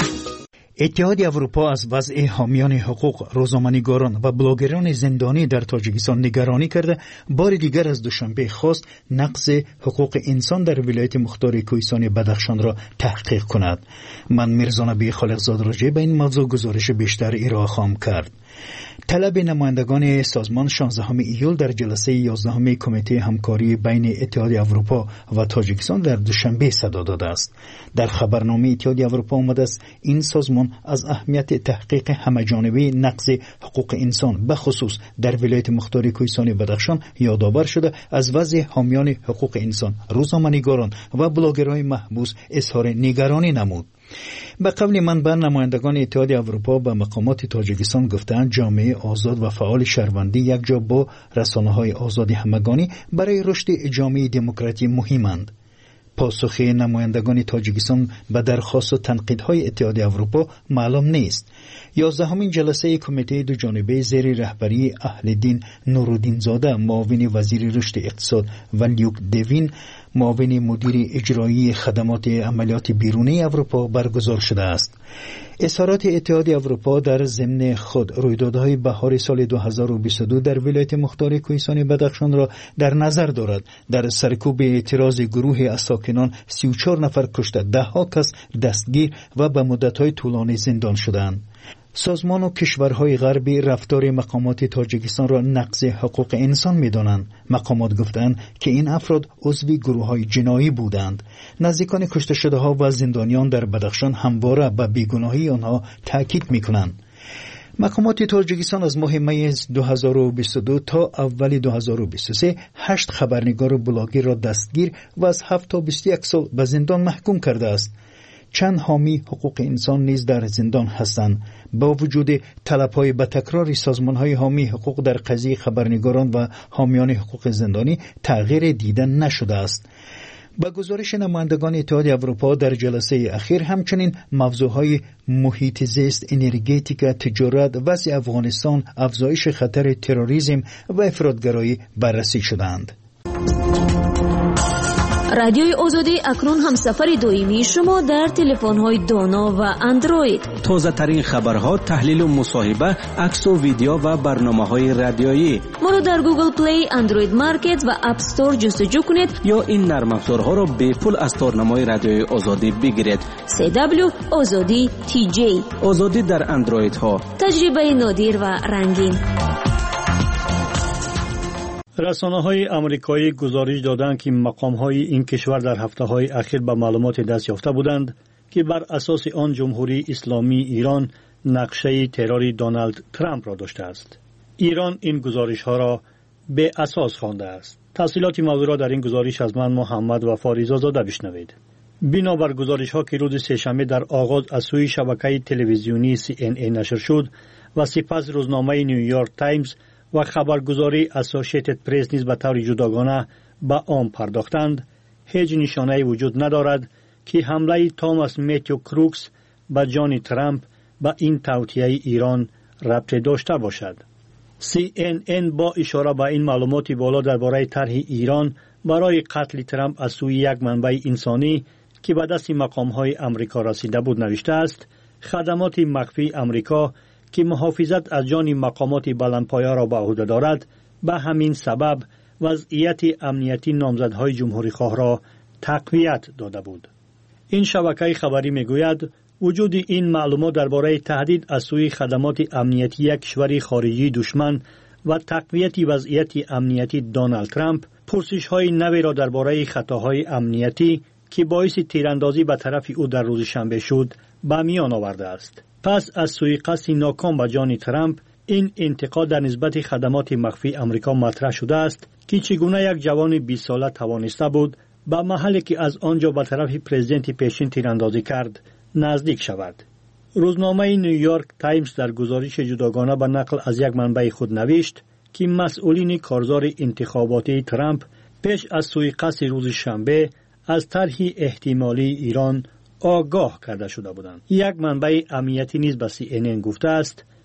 اتحاد اروپا از وضع حامیان حقوق، روزنامه‌نگاران و بلاگران زندانی در تاجیکستان نگرانی کرده بار دیگر از دوشنبه خواست نقض حقوق انسان در ولایت مختار کوهستان بدخشان را تحقیق کند. من میرزا نبی خالقزاد راجع به این موضوع گزارش بیشتر ارائه خواهم کرد. طلب نمایندگان سازمان شانزدهم ایول در جلسه یازدهم کمیته همکاری بین اتحاد اروپا و تاجیکستان در دوشنبه صدا داده است. در خبرنامه اتحاد اروپا آمده است این سازمان از اهمیت تحقیق همه‌جانبه نقض حقوق انسان به خصوص در ولایت مختار کوهستان بدخشان یادآور شده از وضع حامیان حقوق انسان، روزنامه‌نگاران و بلاگرهای محبوس اظهار نگرانی نمود. به قول منبع نمایندگان اتحاد اروپا به مقامات تاجیکستان گفتند جامعه آزاد و فعال شهروندی یک جا با رسانه‌های آزاد همگانی برای رشد جامعه دموکراتی مهمند. پاسخ نمایندگان تاجیکستان به درخواست و تنقیدهای اتحاد اروپا معلوم نیست. یازدهمین جلسه کمیته دو جانبه زیر رهبری اهل‌دین نورالدین زاده، معاون وزیر رشد اقتصاد، و لیوک دوین، معاون مدیر اجرایی خدمات عملیات بیرونی اروپا برگزار شده است. اظهارات اتحاد اروپا در ضمن خود رویدادهای بهار سال دو هزار و بیست و دو در ولایت مختار کوهستان بدخشان را در نظر دارد. در سرکوب اعتراض گروه از ساکنان سی و چهار نفر کشته، ده ها کس دستگیر و به مدت‌های طولانی زندان شدند. سازمان و کشورهای غربی رفتار مقامات تاجیکستان را نقض حقوق انسان می‌دانند. مقامات گفتند که این افراد عضو گروه‌های جنایی بودند. نزدیکان کشته شده‌ها و زندانیان در بدخشان همواره به بیگناهی آنها تاکید می‌کنند. مقامات تاجیکستان از ماه می دو هزار و بیست و دو تا اول دو هزار و بیست و سه هشت خبرنگار و بلاگر را دستگیر و از هفت تا بیست و یک سال به زندان محکوم کرده است. چند حامی حقوق انسان نیز در زندان هستند. با وجود طلب‌های به تکرار سازمان‌های حامی حقوق در قضیه خبرنگاران و حامیان حقوق زندانی تغییر دیده نشده است. با گزارش نمایندگان اتحاد اروپا در جلسه اخیر همچنین موضوعهای محیط زیست، انرژتیک، تجارت، وضع افغانستان، افزایش خطر تروریسم و افراطگرایی بررسی شدند. رادیوی آزادی اکنون هم سفر دائمی شما در تلفن‌های دانا و اندروید. تازه ترین خبرها، تحلیل و مصاحبه، عکس و ویدیو و برنامه‌های رادیویی. ما رو در گوگل پلی، اندروید مارکت و اپ استور جستجو کنید یا این نرم افزارها را به پول از تارنمای رادیوی آزادی بگیرید. سی دبلیو آزادی تی جی. آزادی در اندروید ها. تجربه نادر و رنگین. رسانه‌های آمریکایی گزارش دادند که مقام‌های این کشور در هفته‌های اخیر به معلومات دست یافته بودند که بر اساس آن جمهوری اسلامی ایران نقشه تروری دونالد ترامپ را داشته است. ایران این گزارش‌ها را به اساس خوانده است. تفصیلات موضوع را در این گزارش از من محمد وفا رضازاده بشنوید. بنابر گزارش‌ها که روز سه‌شنبه در آغاز از سوی شبکه تلویزیونی سی ان ای نشر شد و سپس روزنامه نیویورک تایمز و خبرگزاری اسوسییتد پرس نیز به طور جداگانه به آن پرداختند، هیچ نشانه‌ای وجود ندارد که حمله توماس متیو کروکس به جان ترامپ به این توطئه ایران ربط داشته باشد. سی ان ان با اشاره به این معلومات بالا درباره طرح ایران برای قتل ترامپ از سوی یک منبع انسانی که به دست مقام‌های آمریکا رسیده بود نوشته است: خدمات مخفی آمریکا که محافظت از جان مقامات بلندپایه را به عهده دارد، به همین سبب وضعیت امنیتی نامزدهای جمهوری‌خواه را تقویت داده بود. این شبکه خبری میگوید وجود این معلومات درباره تهدید از سوی خدمات امنیتی یک کشور خارجی دشمن و تقویت وضعیت امنیتی دونالد ترامپ پرسش‌های نوی را درباره خطاهای امنیتی که باعث تیراندازی به طرف او در روز شنبه شد به میان آورده است. پس از سوی قصد ناکام به جان ترامپ، این انتقاد در نسبت خدمات مخفی آمریکا مطرح شده است که چگونه یک جوان بیست ساله توانسته بود به محلی که از آنجا به طرف پرزیدنت پیشین تیراندازی کرد نزدیک شود. روزنامه نیویورک تایمز در گزارش جداگانه به نقل از یک منبع خود نوشت که مسئولین کارزار انتخاباتی ترامپ پیش از سوی قصد روز شنبه از طرح احتمالی ایران آگاه کرده شده بودند. یک منبع امنیتی نیز به سی ان ان گفته است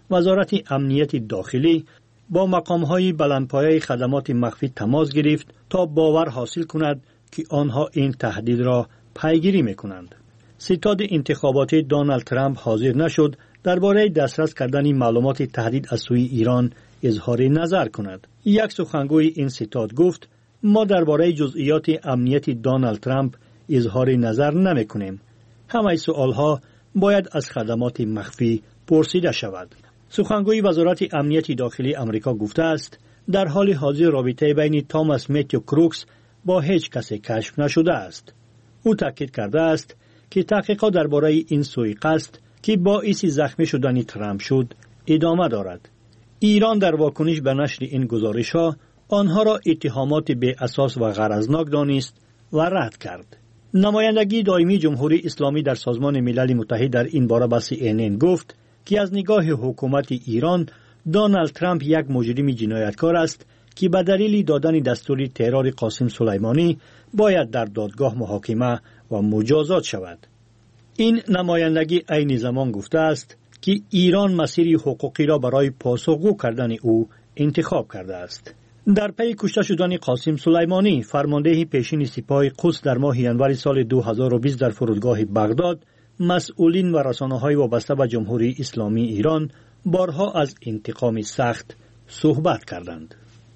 وزارت امنیت داخلی با مقام‌های بلندپایه خدمات مخفی تماس گرفت تا باور حاصل کند که آنها این تهدید را پیگیری می‌کنند. ستاد انتخاباتی دونالد ترامپ حاضر نشد درباره دسترس کردن معلومات تهدید از سوی ایران اظهار نظر کند. یک سخنگوی این ستاد گفت: ما درباره جزئیات امنیت دونالد ترامپ اظهار نظر نمی‌کنیم. همه سوالها باید از خدمات مخفی پرسیده شود. سخنگوی وزارت امنیت داخلی آمریکا گفته است در حال حاضر رابطه بین توماس متیو کروکس با هیچ کسی کشف نشده است. او تاکید کرده است که تحقیقات درباره این سوءقصد که باعث زخمی شدن ترامپ شد ادامه دارد. ایران در واکنش به نشر این گزارش‌ها آنها را اتهامات بی اساس و غرضناک دانست و رد کرد. نمایندگی دائمی جمهوری اسلامی در سازمان ملل متحد در این باره به سی ان ان گفت که از نگاه حکومت ایران دونالد ترامپ یک مجرم جنایتکار است که به دلیل دادن دستور ترور قاسم سلیمانی باید در دادگاه محاکمه و مجازات شود. این نمایندگی عین زمان گفته است که ایران مسیر حقوقی را برای پاسخگو کردن او انتخاب کرده است. در پی کشته شدن قاسم سلیمانی، فرمانده پیشین سپاه قدس در ماه ینور سال دو هزار و بیست در فرودگاه بغداد، مسئولین و رسانه‌های وابسته به جمهوری اسلامی ایران بارها از انتقام سخت صحبت کردند.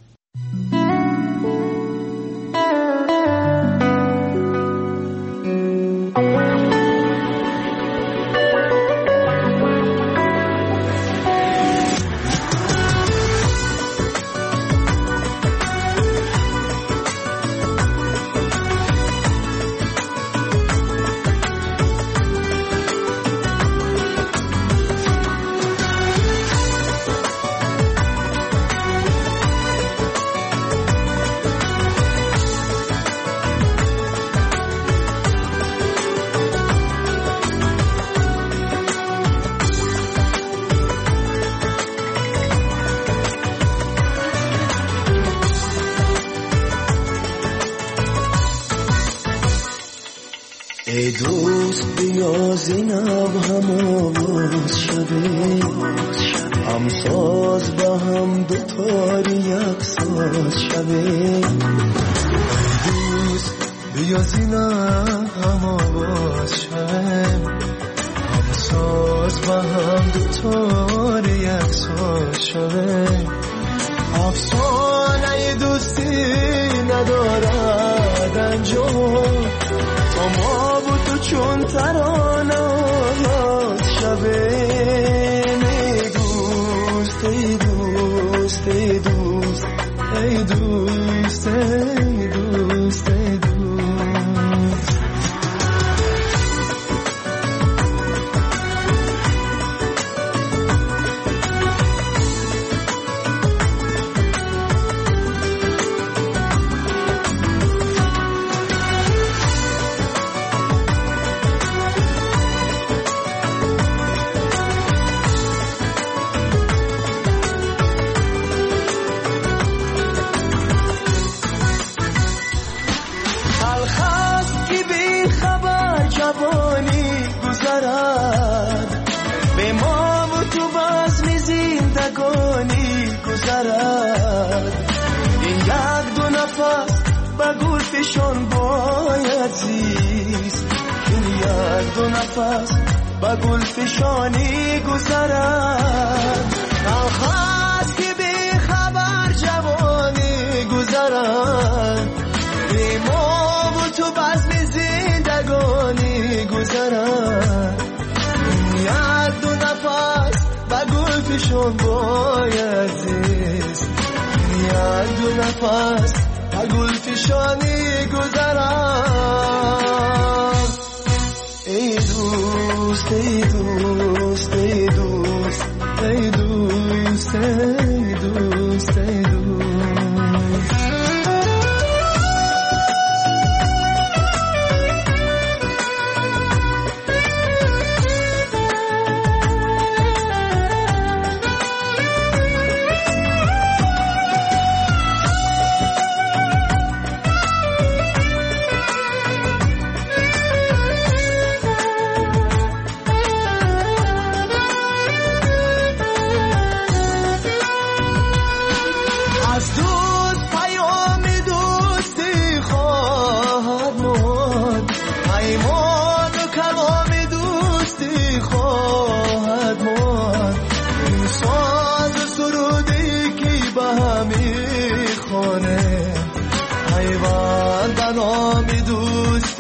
ای دوست بیا زینب هم آواز شده، هم ساز با هم دوتاری یک ساز شده. ای دوست بیا زینب هم آواز شده، هم ساز با هم دوتاری یک ساز شده. افسانه دوستی ندارد انجام، تا ما و تو چون ترانه شبه. ای دوست ای دوست ای دوست ای دوست ای دوست ای دوست. فشان باید زیست، این یک دو نفس با گل فشانی گذرد. خواست که بی خبر جوانی گذرد، بی ما و تو بزم زندگانی گذرد. یک دو نفس با گل فشان باید زیست، یک دو نفس گل فشانی گذرم. ای دوست ای دوست ای دوست ای دوست ای دوست ای دوست.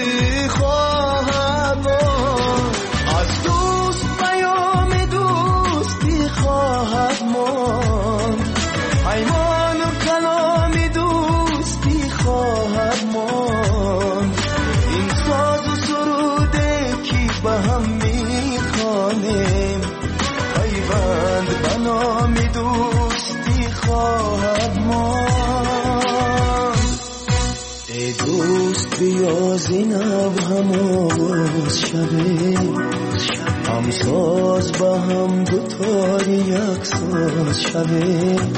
دوستی خواهد ماند، از دوست پیام دوستی خواهد ماند، پیمان و کلام دوستی خواهد ماند. این ساز و سروده که به هم میخوانیم، پیوند به نام دوستی خواهد ماند. ای دوست بیا زینب هم آواز شویم، هم ساز به هم دوتاری یک ساز شویم.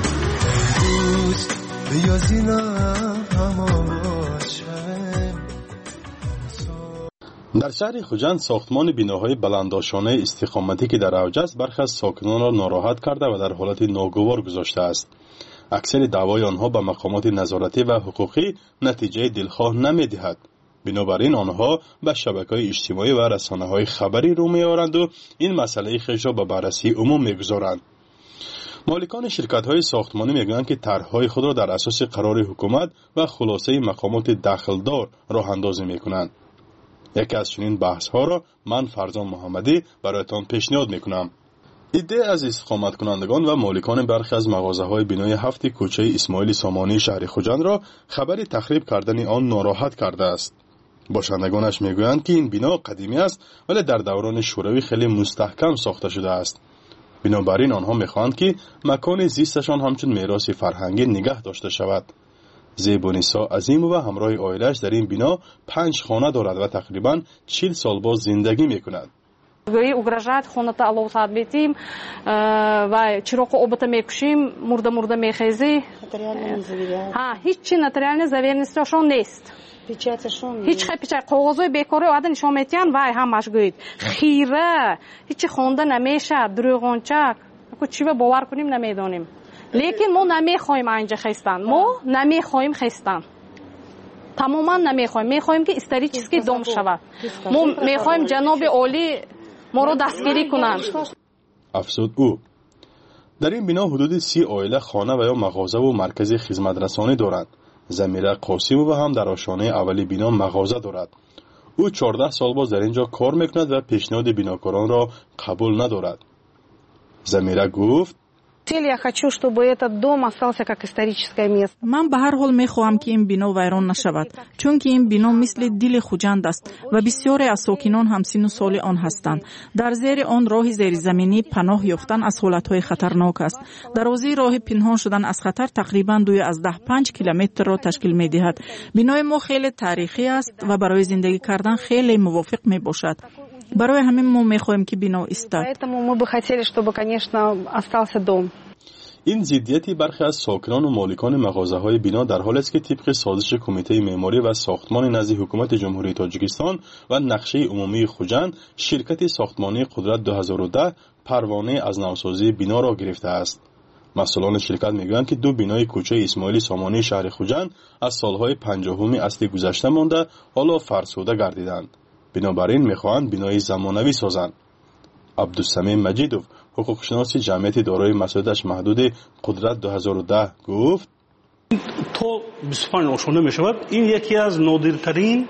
دوست بیا زینب هم آواز شویم. در شهر خوجند ساختمان بیناهای بلندآشانه استقامتی که در اوج است برخی از ساکنان را ناراحت کرده و در حالت ناگوار گذاشته است. اکثر دعوای آنها به مقامات نظارتی و حقوقی نتیجه دلخواه نمی‌دهد. بنابراین آنها به شبکه‌های اجتماعی و رسانه‌های خبری رو می‌آورند و این مسئله خیش را به بررسی عموم می‌گذارند. مالکان شرکت‌های ساختمانی می‌گویند که طرح‌های خود را در اساس قرار حکومت و خلاصه مقامات دخلدار راه اندازی می‌کنند. یکی از چنین بحث‌ها را من فرزان محمدی برایتان پیشنهاد می‌کنم. ایده از استقامت کنندگان و مالکان برخی از مغازه‌های بینای هفت کوچه اسماعیل سامانی شهر خوجند را خبری تخریب کردن آن ناراحت کرده است. باشندگانش میگویند که این بنا قدیمی است ولی در دوران شوروی خیلی مستحکم ساخته شده است. بنابراین آنها میخواهند که مکان زیستشان همچون میراث فرهنگی نگه داشته شود. زیبونیسا عظیم و همراه عائله‌اش در این بنا پنج خانه دارد و تقریباً چهل سال باز زندگی میکند. گویی угрожает خونتا аловсат бетим ва чироқи обата мекушим мурда мурда мехези ها هیچ нотариальный заверенностьшон нест هیچ خیلی پیچه قوغازهای بیکاری آده نشان میتین وای همش گوید خیره هیچی خونده نمیشه دروغانچک چی به باور کنیم نمیدانیم لیکن ما نمیخوایم اینجا خستن ما نمیخوایم خستن تماما نمیخوایم میخوایم که історический дом شود ما میخوایم جناب عالی ما رو دستگیری کنند. افزود او در این بنا حدود سی عائله خانه و یا مغازه و مرکز خدمت رسانی دارند. زمیره قاسم و هم در آشانه اولی بنا مغازه دارد. او چهارده سال باز در اینجا کار میکند و پیشنهاد بناکاران را قبول ندارد. زمیره گفت Я хочу, чтобы этот дом остался как историческое место. من به هر حال میخواهم که این بنا ویران نشود چون که این بنا مثل دل خوجند است و بسیاری از ساکنان هم سن و سال آن هستند. در زیر آن راه زیرزمینی پناه یافتن از حالتهای خطرناک است. درازی راه پنهان شدن از خطر تقریبا دوی از ده پنج کیلومتر را تشکیل میدهد. بنای ما خیلی تاریخی است و برای زندگی کردن خیلی موافق می باشد. برای همین ما میخواهیم که بنا استاد. Поэтому мы бы хотели, чтобы, конечно, остался дом. این ضدیتی برخی از ساکنان و مالکان مغازه‌های بنا در حالی است که طبق سازش کمیته معماری و ساختمان نزد حکومت جمهوری تاجیکستان و نقشه عمومی خوجند شرکت ساختمانی قدرت دو هزار و ده پروانه از نوسازی بنا را گرفته است. مسئولان شرکت میگویند که دو بنای کوچه اسماعیل سامانی شهر خوجند از سالهای پنجاهم اصلی گذشته مانده حالا فرسوده گردیدند. بنابراین میخواهند بنای زمانوی سازند. عبدالسمیم مجیدوف حقوقشناس جمعیت دارای مسئولیتش محدود قدرت دو هزار و ده گفت تو بیست و پنج آشانه می شود. این یکی از نادرترین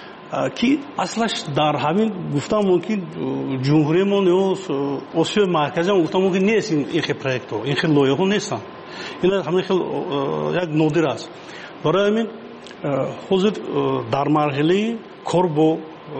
که اصلش در همین گفتم ممکن جمهوری ما یا آسیای مرکزی هم گفتم ممکن نیست این خیلی پروژه ها این خیلی لایحه ها نیستن. این همین خیلی یک نادر است. برای همین حاضر در مرحله کار با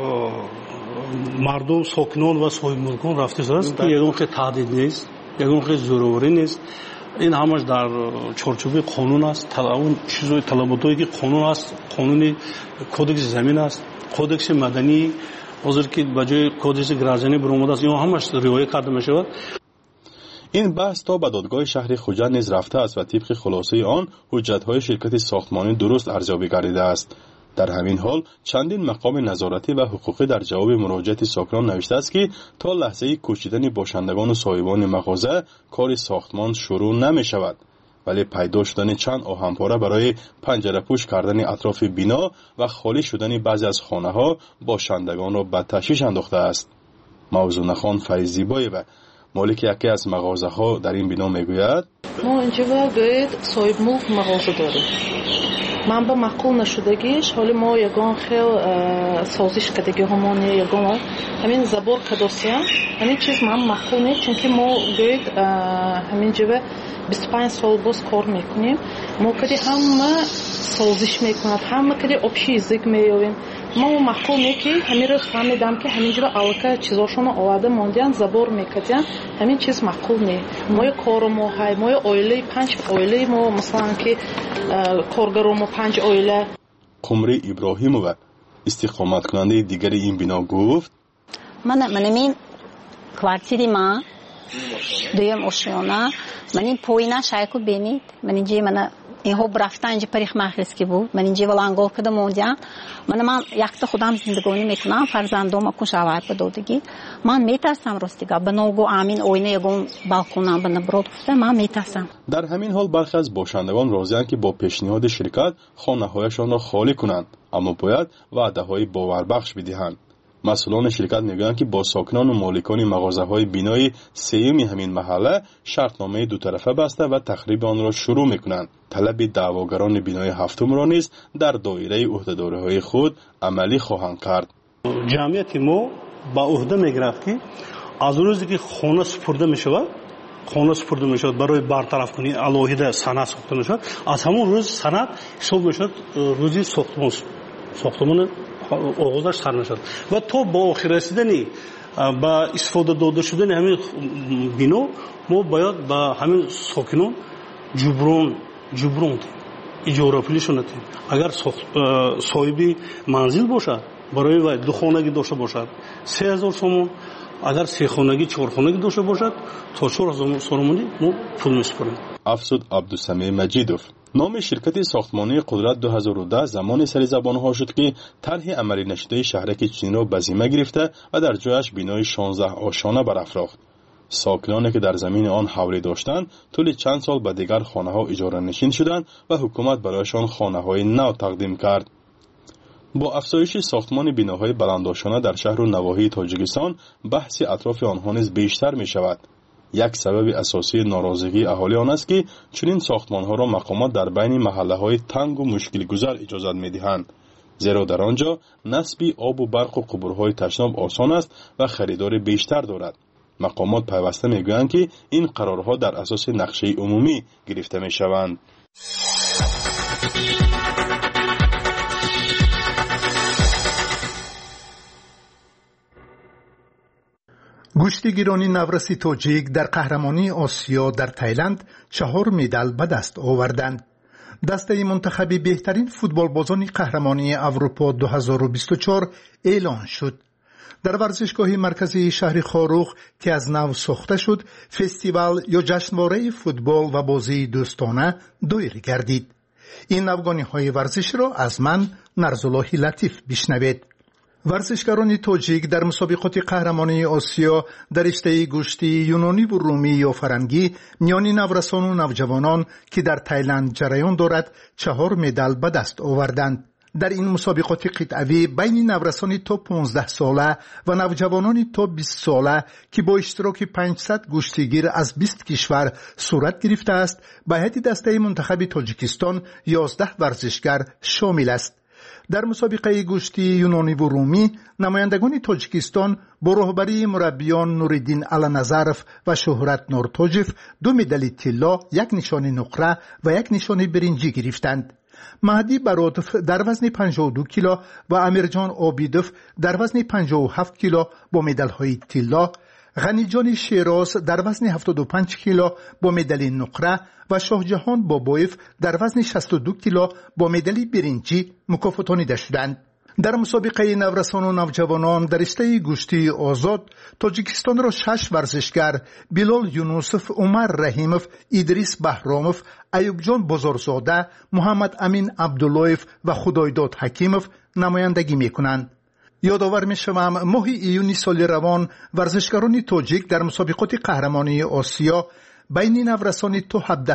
مردم ساکنان و صاحب ملکان رفته است. یگان خیلی تهدید نیست، یگان خیلی زوروری نیست. این همش در چارچوب قانون است. اون چیزای طلباتایی که قانون است، قانون کدکس زمین است، کدکس مدنی حاضر که بجای کدکس گرازانی برآمده است. این همش رعایت کرده می شود. این بحث تا به دادگاه شهر خوجند نیز رفته است و طبق خلاصه آن حجت‌های شرکت ساختمانی درست ارزیابی گردیده است. در همین حال چندین مقام نظارتی و حقوقی در جواب مراجعت ساکنان نوشته است که تا لحظه کوچیدن باشندگان و صاحبان مغازه کار ساختمان شروع نمی شود، ولی پیدا شدن چند آهنپاره برای پنجره پوش کردن اطراف بنا و خالی شدن بعضی از خانه ها باشندگان را به تشویش انداخته است. موضوع نخان فیضیبایی و مالک یکی از مغازه ها در این بنا میگوید ما اینجا باید صاحب ملک مغازه داریم من با معقول نشدگیش حالی ما یگان خیل سازش کردگی همون یگان همین زبور کدوسیم همین چیز من معقول نیست چون که ما گوید همین جوه بیست و پنج سال باز کار میکنیم ما کدی همه سازش میکند همه کدی общий язык مییابیم ما معقول نیست که همین روز فهمیدم که همین جوه алка چیزاشون آورده موندیان زبور میکردن همین چیز معقول نیست ما کار ما های ما اویله پنج اویله ما مثلا که کارگرام و پنج اویله. قمری ابراهیمووا استقامت کننده دیگر این بنا گفت من من این کвартири ما دویم اشیانا من این پوینا شایکو بینید من اینجا من اینها برفتن اینجا پریخ مخلصکی بود من اینجا ولانگول کدام موندیان من من یکتا خودم زندگانی میکنم فرزندام اکو شاور بدودگی من میترسم راستیگا بنوگو آمین اوینه یگون بالکونم بنبرود گفته من میترسم. در همین حال برخی از باشندگان راضی‌اند که با پیشنهاد شرکت خانه‌هایشان را خالی کنند اما باید وعده‌های باوربخش بدهند. مسئولان شرکت میگویند که با ساکنان و مالکان مغازه‌های بینای سیمی همین محله شرطنامه دو طرفه بسته و تخریب آن را شروع میکنند. طلب دعواگران بینای هفتم را نیز در دایره عهدهداری‌های خود عملی خواهند کرد. جمعیت ما با عهده میگرفت که از روزی که خانه سپرده میشود خانه سپرده میشود برای برطرف کنی الهیده سند ساخته میشود از همون روز سند حساب میشود روزی ساختمان ساختمان آغازش سر نشد و تا با آخر رسیدنی با استفاده داده شدن همین بنا ما باید با همین ساکنان جبران جبران اجاره پولیشون ندیم. اگر صاحبی منزل باشد برای وای دو خانگی داشته باشد سه هزار سومون اگر سه خانگی چهار خانگی داشته باشد تا چهار هزار سومونی ما پول میسپاریم. افسود عبدالسمیع مجیدوف نام شرکت ساختمانی قدرت دو هزار و ده زمان سری زبانها شد که طرح عملی نشده شهرک چین را به ذمه گرفته و در جایش بینای شانزده آشانه برافراخت. ساکنانی که در زمین آن حولی داشتند طول چند سال به دیگر خانه ها اجاره نشین شدند و حکومت برایشان خانه های نو تقدیم کرد. با افزایش ساختمان بیناهای بلندآشانه در شهر و نواحی تاجیکستان بحث اطراف آنها نیز بیشتر می شود. یک سبب اساسی ناراضگی اهالی آن است که چنین ساختمان‌ها را مقامات در بین محله‌های تنگ و مشکل گذر اجازت می‌دهند، زیرا در آنجا نصب آب و برق و قبورهای تشناب آسان است و خریدار بیشتر دارد. مقامات پیوسته می‌گویند که این قرارها در اساس نقشه عمومی گرفته می‌شوند. گوشتگیران نورس توجیک در قهرمانی آسیا در تایلند چهار مدال به دست آوردند. دسته منتخب بهترین فوتبالبازان قهرمانی اروپا دو هزار و بیست و چهار اعلان شد. در ورزشگاه مرکزی شهر خاروخ که از نو ساخته شد، فستیوال یا جشنواره فوتبال و بازی دوستانه دایر گردید. این افغانی ورزش را از من نرزالله لطیف بشنوید. ورزشکاران توجیک در مسابقات قهرمانی آسیا در رشته گوشتی یونانی و رومی یا فرنگی میان نورسان و نوجوانان که در تایلند جریان دارد چهار مدال به دست آوردند. در این مسابقات قطعوی بین نورسان تا پانزده ساله و نوجوانان تا بیست ساله که با اشتراک پانصد گوشتگیر از بیست کشور صورت گرفته است، به هیئت دسته منتخب تاجیکستان یازده ورزشکار شامل است. در مسابقه گوشتی یونانی و رومی نمایندگان تاجیکستان با رهبری مربیان نوردین علنظرف و شهرت نورتوجف دو مدال طلا، یک نشان نقره و یک نشان برنجی گرفتند. مهدی برادف در وزن پنجاه و دو کیلو و امیرجان آبیدوف در وزن پنجاه و هفت کیلو با مدال های طلا، غنیجان شیراز در وزن هفتاد و پنج کیلو با مدال نقره و شاهجهان بابایف در وزن شصت و دو کیلو با مدال برنجی مکافاتانیده شدند. در مسابقه نورسان و نوجوانان در رشته گوشتی آزاد تاجیکستان را شش ورزشکار بلال یونوسف، عمر رحیموف، ادریس بهراموف، ایوب جان بازارزاده، محمد امین عبداللهیف و خدایداد حکیموف نمایندگی میکنند. یادآور میشوم ماه ایونی سال روان ورزشکاران تاجیک در مسابقات قهرمانی آسیا بین نورسان تا هفده